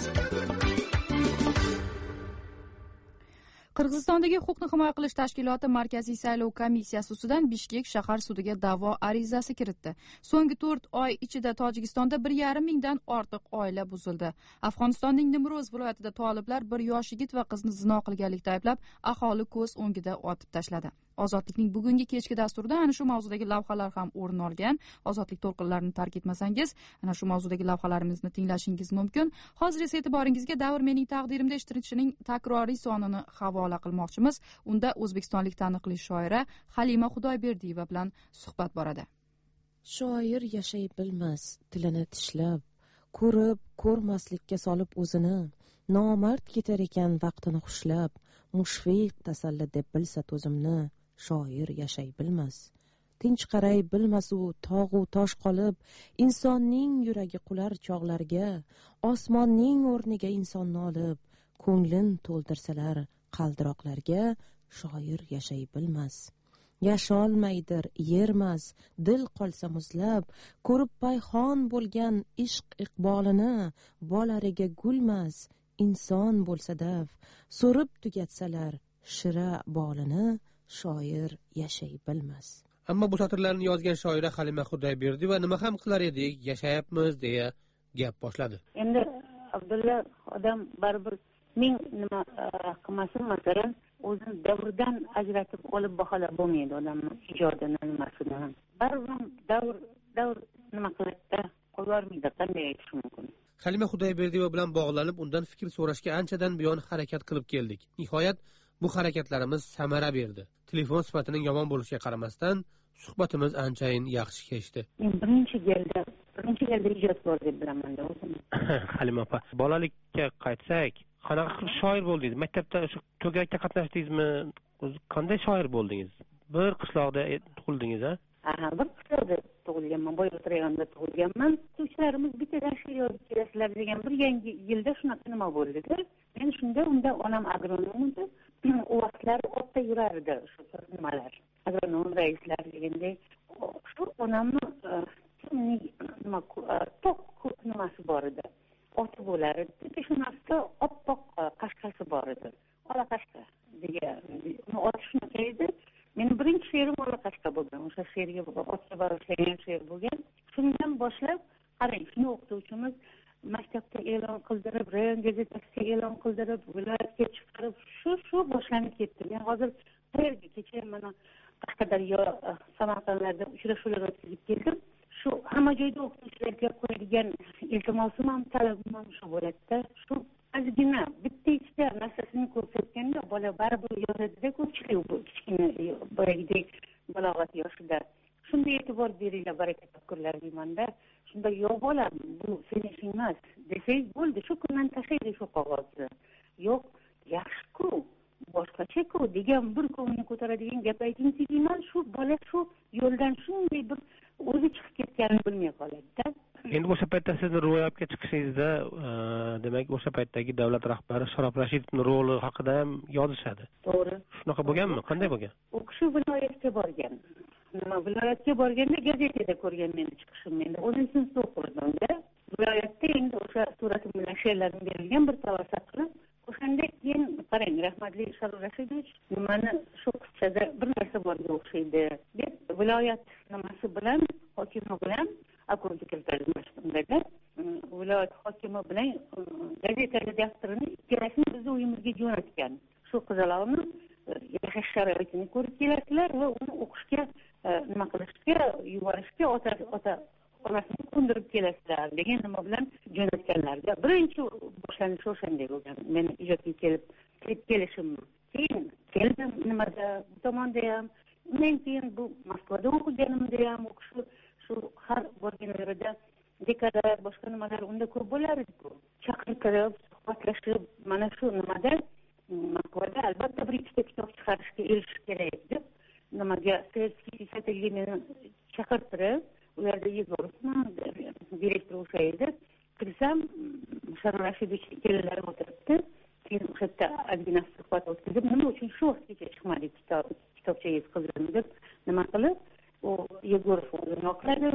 Qirg'izistondagi huquqni himoya qilish tashkiloti Markaziy saylov komissiyasi ustidan Bishkek shahar sudiga da'vo arizasi kiritdi. So'nggi 4 oy ichida Tojikistonda 1,5 mingdan ortiq oila buzildi. Afg'onistonning Nimroz viloyatida toliblar bir yosh yigit va qizni zino qilganlikda ayblab, aholi ko'z o'ngida otib tashladi. Ozodlikning bugungi kechki dasturida ana shu mavzudagi lavhalar ham o'rin olgan. Ozodlik to'lqinlarini tark etmasangiz, ana shu mavzudagi lavhalarimizni tinglashingiz mumkin. Hozir esa e'tiboringizga Davr mening taqdirimda ishtirokchining takroriy sonini havola qilmoqchimiz. Unda o'zbekistonlik taniqli shoira Halima Xudoyberdiyeva bilan suhbat boradi. Shoir yashay bilmas, tilini tishlab, ko'rib ko'rmaslikka solib o'zini, nomard ketar ekan vaqtini xushlab, mushfiq tasalli deb bilsa to'zimni. Shoir yashay bilmas, tinch qaray bilmas u tog'u tosh qolib, insonning yuragi qular chog'larga, osmonning o'rniga insonni olib, ko'nglin to'ldirsalar qaldiroqlarga. Shoir yashay bilmas, yasholmaydir yermas, dil qolsa muzlab, ko'rib payxon bo'lgan ishq iqbolini, bolariga gulmas, inson bo'lsa dav, so'rib tugatsalar shira bolini. Shoir yashay bilmas. Ammo bu satrlarni yozgan shoira Halima Xudoyberdiyeva nima ham qilar edik, yashayapmiz deya gap boshladi. Endi Abdulla odam baribir ming nima qilmasin, masalan, o'zini davrdan ajratib olib baholab bo'lmaydi odamni ijodini nimasini. Baribir davr nima qiladi, qo'yolmaydi, qanday aytish mumkin. Halima Xudoyberdiyeva bilan bog'lanib, undan fikr so'rashga anchadan buyon harakat qilib keldik. Nihoyat bu harakatlarimiz samara berdi. Telefon sifatining yomon bo'lishiga qaramasdan, suhbatimiz anchayin yaxshi kechdi. Men birinchi galda ijodkor deb bilaman o'zimni. Halima opa, bolalikka qaytsak, qanaqa shoir bo'ldingiz? Maktabda o'sha to'garakda qatnashdingizmi? Qanday shoir bo'ldingiz? Bir qishloqda tug'ildingiz, a? Bir qishloqda tug'ilganman, Boyo'tirayonda tug'ilganman. O'qituvchilarimiz bitta nashr yozib kelasizlar degan bir yangi yilda shunaqa nima bo'ldi-da. Men unda onam agronom edi. U vaqtlar otda yurardi shu nimalar. Agronom raislar deganday. Shu onamni nima to'q nimasi bor edi. Oti bo'lar edi. Shu narsa oppoq qashqasi bor edi. Ola qashqa degan. Uni oti shunaqa edi. Mening birinchi she'rim Ola qashqa bo'lgan. O'sha she'rga otga bag'ishlangan she'r bo'lgan. Shundan boshlab, qarang, shuni o'qituvchimiz maktabda e'lon qildirib, rayon gazetasiga e'lon qildirib, viloyatga chiqarib, shu boshlanib ketdi. Men hozir qayerga kecha mana Qashqadaryo, Samarqandlarda uchrashuvlar o'tkazib keldim. Shu hamma joyda o'qituvchilarga qo'yadigan iltimosim ham, talabim ham shu bo'ladi-da. Shu ozgina bitta ikkita narsasini ko'rsatganda bola baribir yozadi-da, ko'pchilik bu kichkina boyagidek balog'at yoshida. Shunday e'tibor beringlar, baraka topkurlar deyman-da. Shunda yo'q bolam, bu sening ishing emas desangiz bo'ldi, shu kundan tashlaydi shu qog'ozni. Yo'q, yaxshi-ku, boshqacha-ku degan bir ko'ngilni ko'taradigan gap aytingchi deyman, shu bola shu yo'ldan shunday bir o'zi chiqib ketganini bilmay qoladi-da. Endi o'sha paytda sizni ro'yobga chiqishingizda, demak, o'sha paytdagi davlat rahbari Sharof Rashidovning roli haqida ham yozishadi. To'g'ri. Shunaqa bo'lganmi? Qanday bo'lgan? U kishi viloyatga borgan. Viloyatga borganda gazetada ko'rgan meni chiqishimni. Endi 10-sinfda o'qirdim-da. Viloyatda endi o'sha suratim bilan she'rlarim berilgan bir tavassa qilib, o'shanda keyin qarang, rahmatli Sharof Rashidovich nimani shu qissada bir narsa borga o'xshaydi deb viloyat nimasi bilan, hokimi bilan akorga keltirdi. Viloyat hokimi bilan gazeta redaktorini ikkalasini bizni uyimizga jo'natgan. Shu qizaloqni yashash sharoitini ko'rib keladilar va uni o'qishga nima qilishga, yuborishga onasini ko'ndirib kelasizlar degan nima bilan jo'natganlarga. Birinchi boshlanishi o'shanday bo'lgan. Men ijodga kelib kelishim. Keyin keldim nimada, bu tomonda ham, undan keyin bu Moskvada o'qiganimda ham shu har borgan yerda dekalar, boshqa nimalar unda ko'p bo'lar edi-ku. Chaqirtirib, suhbatlashib, mana shu nimada Moskvada albatta bir ikkita kitob chiqarishga erishish kerak deb nimaga Sovetskiy pisatelga meni chaqirtirib, u yerda Yegorovni direktor o'sha edi. Kirsam, Sharof Rashidovich kelinlari o'tiribdi. Keyin o'sha yerda ozgina suhbat o'tkazib, nima uchun shu vaqtgacha chiqmadi kitobchangiz qildim deb nima qilib, u Yegorov o'zini oqladi,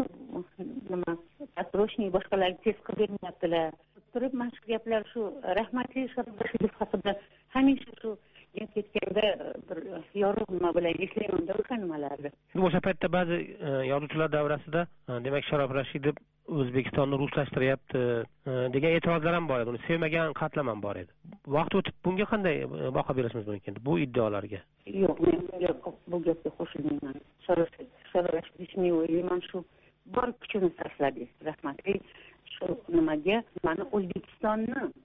nima Atroshniy boshqalar test qilib bermayaptilar. Turib mana shu gaplar shu rahmatli Sharof Rashidov haqida hamisha shu gap ketganda bir yorug' nima bilan eslaymanda o'sha nimalarni. O'sha paytda ba'zi yozuvchilar davrasida, demak, Sharof Rashidov O'zbekistonni ruslashtiryapti degan e'tirozlar ham bor edi. Uni sevmagan qatlam ham bor edi. Vaqt o'tib bunga qanday baho berishimiz mumkin bu iddaolarga? Yo'q, men bu gapga qo'shilmayman. Sharof Rashidovning o'ylayman shu bor kuchini sarfladi. Rahmatli shu nimaga, mana O'zbekiston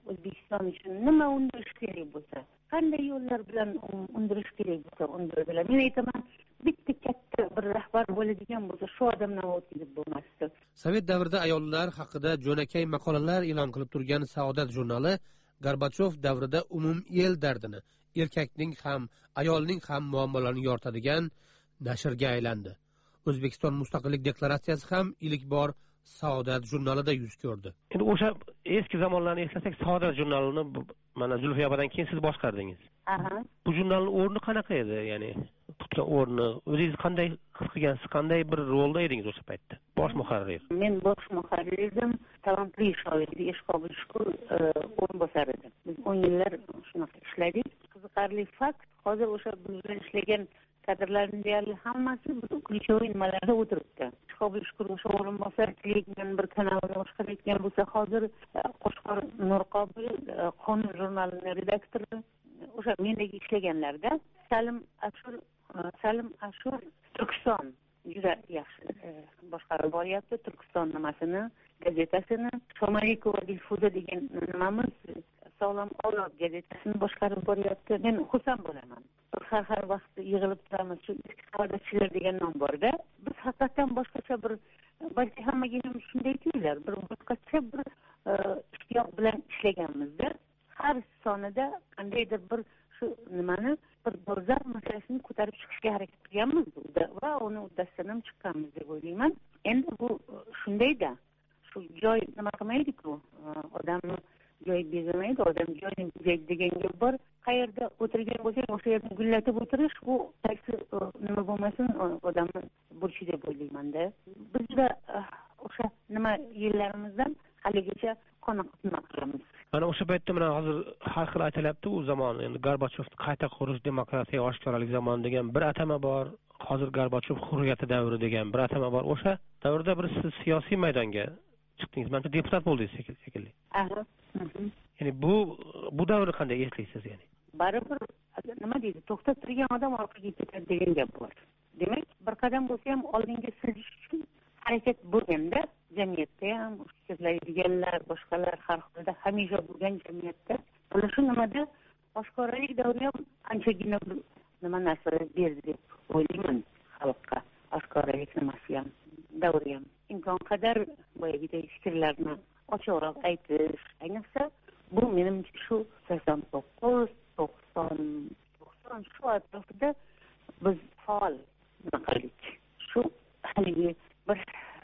uchun nima undirish kerak bo'lsa, qanday yo'llar bilan undirish kerak bo'lsa, undirdilar. Men aytaman, bitta katta bir rahbar bo'ladigan bo'lsa, shu odamdan o'tkazib bo'lmasdi. Sovet davrida ayollar haqida jo'nakay maqolalar e'lon qilib turgan Saodat jurnali Gorbachov davrida umum el dardini, erkakning ham, ayolning ham muammolarini yoritadigan nashrga aylandi. O'zbekiston mustaqillik deklaratsiyasi ham ilk bor Saodat jurnalida yuz ko'rdi. Endi o'sha eski zamonlarni eslasak, Saodat jurnalini mana Zulfiya opadan keyin siz boshqardingiz. Bu jurnalning o'rni qanaqa edi? Ya'ni tutgan o'rni, o'zingiz qanday his qilgansiz, qanday bir rolda edingiz o'sha paytda? Bosh muharrir. Men bosh muharrir edim, talantli shoir, Eshqobul Shukur o'rinbosar edim. Biz 10 yillar shunaqa ishladik. Qiziqarli fakt, hozir o'sha biz bilan ishlagan kadrlarning deyarli hammasi ключевой nimalarda o'tiribdi. Qobil shukur o'sha o'rinbosar telegram bir kanalni boshqarayotgan bo'lsa, hozir Qo'shqor Nurqobil qonun jurnalining redaktori o'sha mendagi ishlaganlarda Salim Ashur Turkiston juda yaxshi boshqarib boryapti. Turkiston nimasini, gazetasini, Shomalikova Dilfuza degan nimamiz Sog'lom avlod gazetasini boshqarib boryapti. Men xursand bo'laman. Har vaqt yig'ilib turamiz. Shu xabarchilar degan nom bor-da. Biz haqiqatan boshqacha bir balki hammaga ham shunday tuyular. Bir boshqacha bir ishtiyoq bilan ishlaganmizda. Har sonida qandaydir bir shu nimani bir dolzarb masalasini ko'tarib chiqishga harakat qilganmiz va uni uddasidan ham chiqqanmiz deb o'ylayman. Endi bu shundayda shu joy nima qilmaydi-ku, odamni joy bezamaydi, odam joyni bezaydi degan gap bor. Qayerda o'tirgan bo'lsak, o'sha yerni gullatib o'tirish bu qaysi nima bo'lmasin odamni burchi deb o'ylayman-da. Bizda o'sha nima yillarimizdan haligacha qoniqib qilamiz. Mana o'sha paytda mana hozir har xil aytilyapti, u zamon endi Gorbachevni qayta qurish demokratiya oshkoralik zamoni degan bir atama bor. Hozir Gorbachev hurriyati davri degan bir atama bor. O'sha davrda bir siz siyosiy maydonga chiqdingiz. Menimcha deputat bo'ldingiz shekilli. Ya'ni bu davrni qanday eslaysiz yani? Baribir nima deydi, to'xtab turgan odam orqaga ketadi degan gap bor. Demak, bir qadam bo'lsa ham oldinga siljish uchun harakat bo'lganda, jamiyatda ham o'tkaziladiganlar, boshqalar har xilda hamisha bo'lgan jamiyatda mana shu nimada oshkoralik davri ham anchagina nima narsa berdi deb o'ylayman xalqqa. Oshkoralik nimasi ham davri ham imkon qadar boyagidek fikrlarni ochiqroq aytish, ayniqsa bu menimcha shu 89, 90 shu atrofida biz faol nima qildik. Shu haligi bir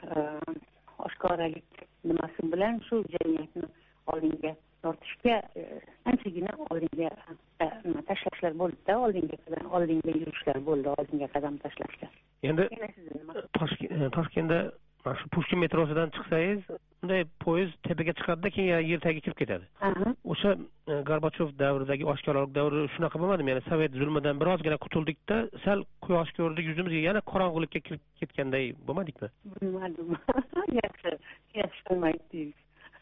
oshkoralik nimasi bilan shu jamiyatni oldinga tortishga anchagina oldinga tashlashlar bo'ldi-da, oldinga yurishlar bo'ldi, oldinga qadam tashlashlar. Endi Toshkentda shu Pushkin metrosidan chiqsangiz, unday poyezd tepaga chiqadi-da, keyin yer tagiga kirib ketadi. O'sha Gorbachev davridagi oshkoralik davri shunaqa bo'lmadimi? Ya'ni Sovet zulmidan birozgina qutuldik-da, sal quyosh ko'rdik, yuzimizga yana qorong'ulikka kirib ketganday bo'lmadikmi? Bilmadim. Yaxshi olmaysiz.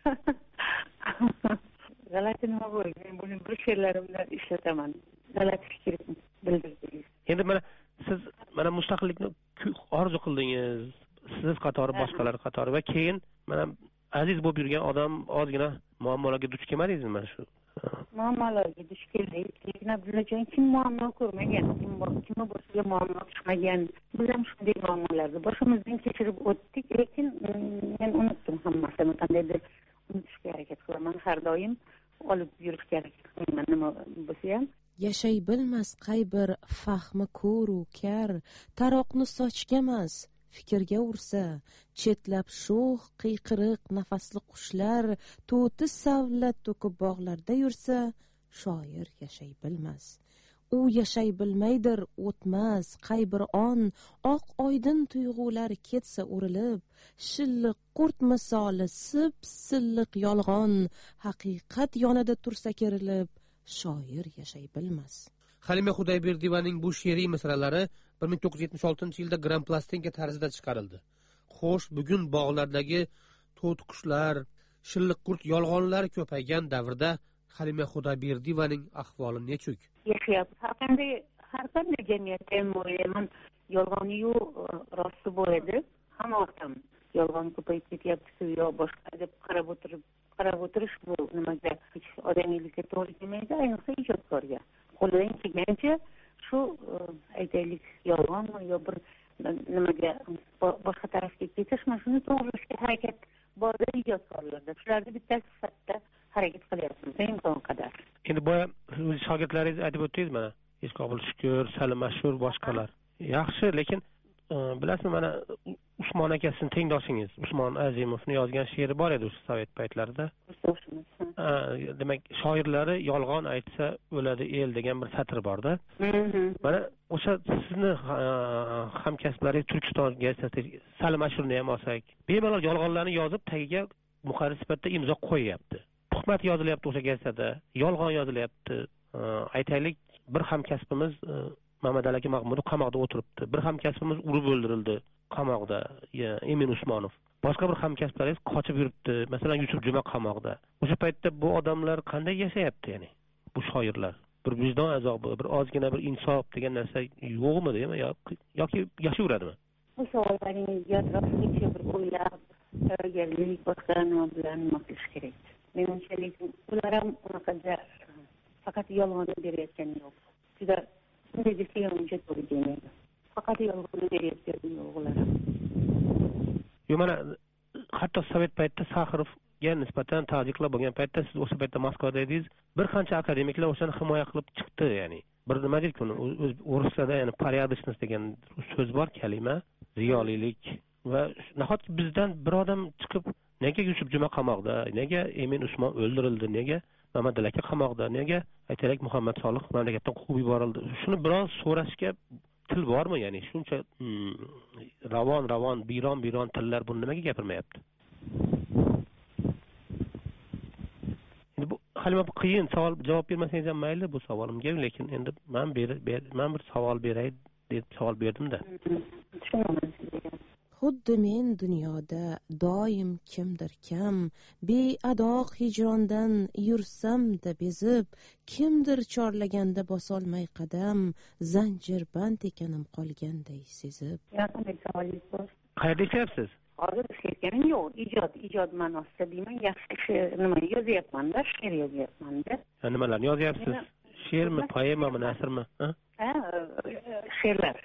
G'alati nima bo'ldi? Men buni bir she'rlarimda ishlataman. G'alati fikr bildirdingiz. Endi mana siz mana mustaqillikni orzu qildingiz. Siz qatori, boshqalar qatori va keyin mana aziz bo'lib yurgan odam ozgina muammolarga duch kelmadingizmi mana shu? Muammolarga duch keldik. Lekin Abdullajon kim muammo ko'rmagan, kim boshiga muammo tushmagan. Biz ham shunday muammolarni boshimizdan kechirib o'tdik, lekin men unutdim hammasini. Qandaydir unutishga harakat qilaman. Har doim olib yurishga harakat qilaman nima bo'lsa ham. Yashay bilmas qay bir fahmi ko'ru kar, taroqni sochgamas fikrga ursa, chetlab sho'x qiyqiriq nafasli qushlar to'ti savlat to'kib bog'larda yursa, shoir yashay bilmas. U yashay bilmaydir o'tmas qay bir on, oq oydin tuyg'ular ketsa urilib, shilliq qurt misoli sip silliq yolg'on, haqiqat yonida tursa kerilib, shoir yashay bilmas. Halima Xudoyberdiyevaning bu she'riy misralari 1976-yilda Grand plastinka tarzida chiqarildi. Xo'sh, bugun bog'lardagi to'tiqushlar, shilliq qurt yolg'onlar ko'paygan davrda Halima Xudoyberdiyevaning ahvoli nechuk? Yashayapti. Har qanday jamiyatda ham o'ylayman, yolg'oni-yu rosti bo'ladi. Hamma ham yolg'on ko'payib ketyapti yo boshqa deb qarab o'tirish bu nimaga hech odamiylikka to'g'ri kelmaydi, ayniqsa ijodkorga. Qo'lidan kelgancha shu aytaylik yolg'onmi yo bir nimaga boshqa tarafga ketish, mana shuni to'g'rilashga harakat borda ijodkorlarda. Shularni bittasi sifatida harakat qilyapmiz imkon qadar. Endi boya o'z shogirdlaringiz aytib o'tdingiz mana, Qobil Shukur, Salim Ashur, boshqalar. Yaxshi, lekin bilasizmi, mana Usmon akasining tengdoshingiz Usmon Azimovning yozgan she'ri bor edi o'sha Sovet paytlarida. Demak, shoirlari yolg'on aytsa o'ladi el degan bir satr bor-da. Mana o'sha sizni hamkasblaringiz Turkiston gazetasi Salim Ashurni ham olsak, bemalol yolg'onlarni yozib tagiga muharrir sifatida imzo qo'yyapti. Tuhmat yozilyapti o'sha gazetada, yolg'on yozilyapti. Aytaylik, bir hamkasbimiz Mamadali aka Mahmudov qamoqda o'tiribdi. Bir hamkasbimiz urib o'ldirildi qamoqda, Emin Usmonov. Boshqa bir hamkasblaringiz qochib yuribdi. Masalan, Yusuf Juma qamoqda. O'sha paytda bu odamlar qanday yashayapti, ya'ni? Bu shoirlar bir vijdon azobi, bir ozgina bir insof degan narsa yo'qmi yoki yashayveradimi? Bu savollaringizga atroflicha bir o'ylab, tayyorgarlik boshqa nima bilan nima qilish kerak? Menimcha, lekin ular ham unaqada faqat yolg'onni berayotgani yo'q. Juda bunday desa ham uncha to'g'ri kelmaydi. Faqat yolg'onni berayotgani yo'q ular ham. Mana hatto sovet paytida Saxirovga nisbatan ta'ziqlar bo'lgan paytda siz o'sha paytda Moskvada edingiz, bir qancha akademiklar o'shani himoya qilib chiqdi, ya'ni. Bir nima deydi uni o'rislarda, ya'ni порядочность degan so'z bor, kalima, ziyolilik va nahotki bizdan bir odam chiqib, nega Yusuf Juma qamoqda, nega Emin Usmon o'ldirildi, nega Mamadali aka qamoqda, nega aytaylik Muhammad Solih mamlakatdan quvib yuborildi? Shuni biroz so'rashga til bormi, ya'ni shuncha ravon biron tillar buni nimaga gapirmayapti? Endi bu Halima, bu qiyin savol, javob bermasangiz ham mayli bu savolimga, lekin endi men bir savol beray deb savol berdim-da. Xuddi men dunyoda doim kimdir kam, beadoq hijrondan yursam-da bezib, kimdir chorlaganda bosolmay qadam, zanjirband ekanim qolganday sezib. Qanday savolingiz bor? Qayerda ishlayapsiz? Hozir ishlayotganim yo'q. Ijod ma'nosida deyman, yaxshi nima yozyapman-da, she'r yozyapman-da. Nimalarni yozyapsiz? She'rmi, poemami, nasrmi? She'rlar,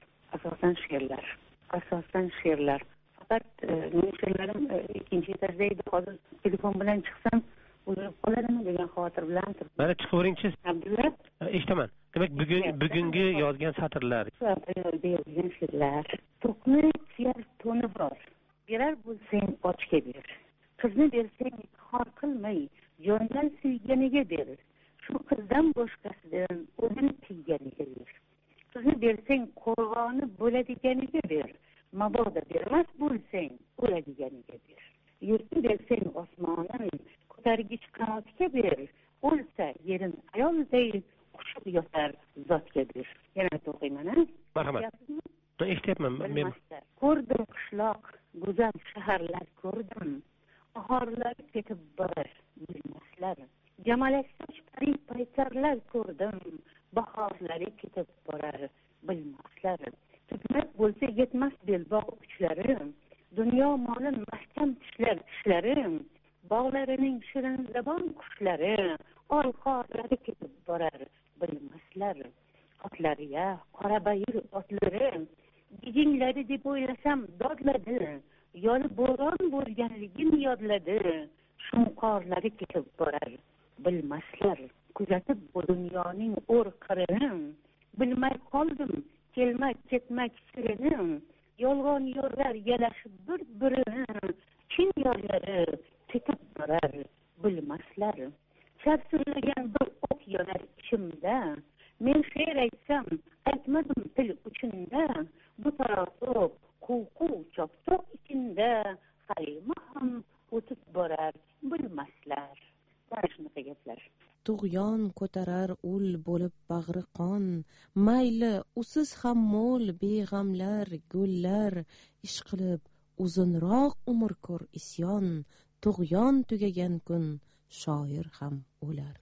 asosan she'rlar. Faqat mening she'rlarim ikkinchi etajda edi. Hozir telefon bilan chiqsam o'zib qoladimi degan xavotir bilan turibman. Mana chiqavering-chi. Abdulla, eshitaman. Demak, bugungi yozgan satrlar. Yozgan she'rlar. To'qni suyar to'ni bor. Berar bo'lsang ochga ber. Qizni bersang xor qilmay, jondan suyganiga ber. Shu qizdan boshqasidan o'zini tiyganiga ber. Qizni bersang qo'rg'oni bo'ladiganiga ber. Mabodo bermas bo'lsang o'ladiganiga ber. Yurtni bersang osmonin ko'targich qanotga ber. O'lsa yerin ayolday qushib yotar zotga ber. Yana o'qiyman. Marhamat. Eshityapman men. Ko'rdim qishloq, go'zal shaharlar ko'rdim. Bahorlar ketib borar bilmaslar. Jamalaksoch paytarlar ko'rdim. Bahorlari ketib borar bilmaslar. Tugmak bo'lsa yetmas belbog' uchlari. Dunyo molin mahkam tishlari. Bog'larining shirin zabon qushlari. Orqalari ketib borar bilmaslar. Otlariga qora bayir otlari. Gijinglari deb o'ylasam dodladi. Yoli bo'ron bo'lganligini yodladi. Shunqorlari ketib borar bilmaslar. Kuzatib bu dunyoning o'rqirini. Bilmay qoldim kelmak ketmak sirini. Yolg'on yo'llar yalashib bir-birini. Chin yo'llari ketib borar bilmaslar. Charsillagan bir o'q yonar ichimda. Men she'r aytsam aytmadim til uchunda. Bu tarafib quv choptoq ichida. Halima ham o'tib borar bilmaslar. Mana shunaqa gaplar. Tug'yon ko'tarar ul bo'lib bag'ri qon, mayli usiz ham mo'l beg'amlar gullar, ishqilib uzunroq umr ko'r isyon, tug'yon tugagan kun shoir ham o'lar.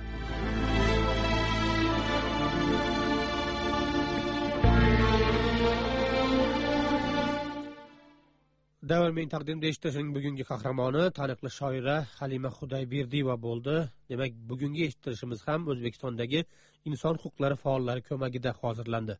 Davrmen taqdimda eshitishning bugungi qahramoni taniqli shoira Halima Xudoyberdiyeva bo'ldi. Demak, bugungi eshitishimiz ham O'zbekistondagi inson huquqlari faollari ko'magida hozirlandi.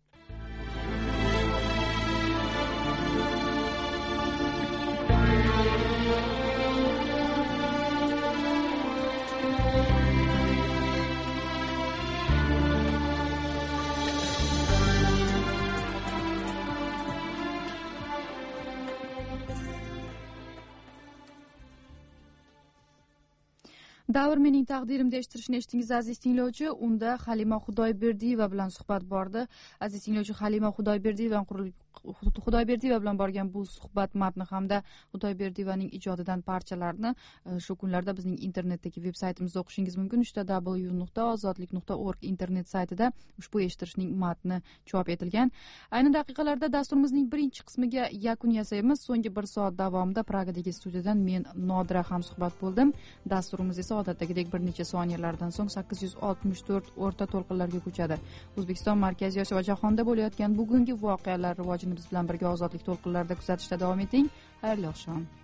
Davr mening taqdirimda eshittirishni eshitdingiz aziz tinglovchi. Unda Halima Xudoyberdiyeva bilan suhbat bordi. Aziz tinglovchi, Halima Xudoyberdiyeva Xudoyberdiyeva bilan bo'lgan bu suhbat matni hamda Xudoyberdiyevaning ijodidan parchalarni shu kunlarda bizning internetdagi veb saytimizda o'qishingiz mumkin. www.ozodlik.org internet saytida ushbu eshittirishning matni chop etilgan. Ayni daqiqalarda dasturimizning birinchi qismiga yakun yasaymiz. So'nggi 1 soat davomida Pragadagi studiyadan men Nodira hamsuhbat bo'ldim. Dasturimiz esa odatdagidek bir necha soniyalardan so'ng 864 o'rta to'lqinlarga ko'chadi. O'zbekiston, Markaziy Osiyo va jahonda bo'layotgan bugungi voqealar rivojini biz bilan birga Ozodlik to'lqinlarida kuzatishda davom eting. Xayrli oqshom.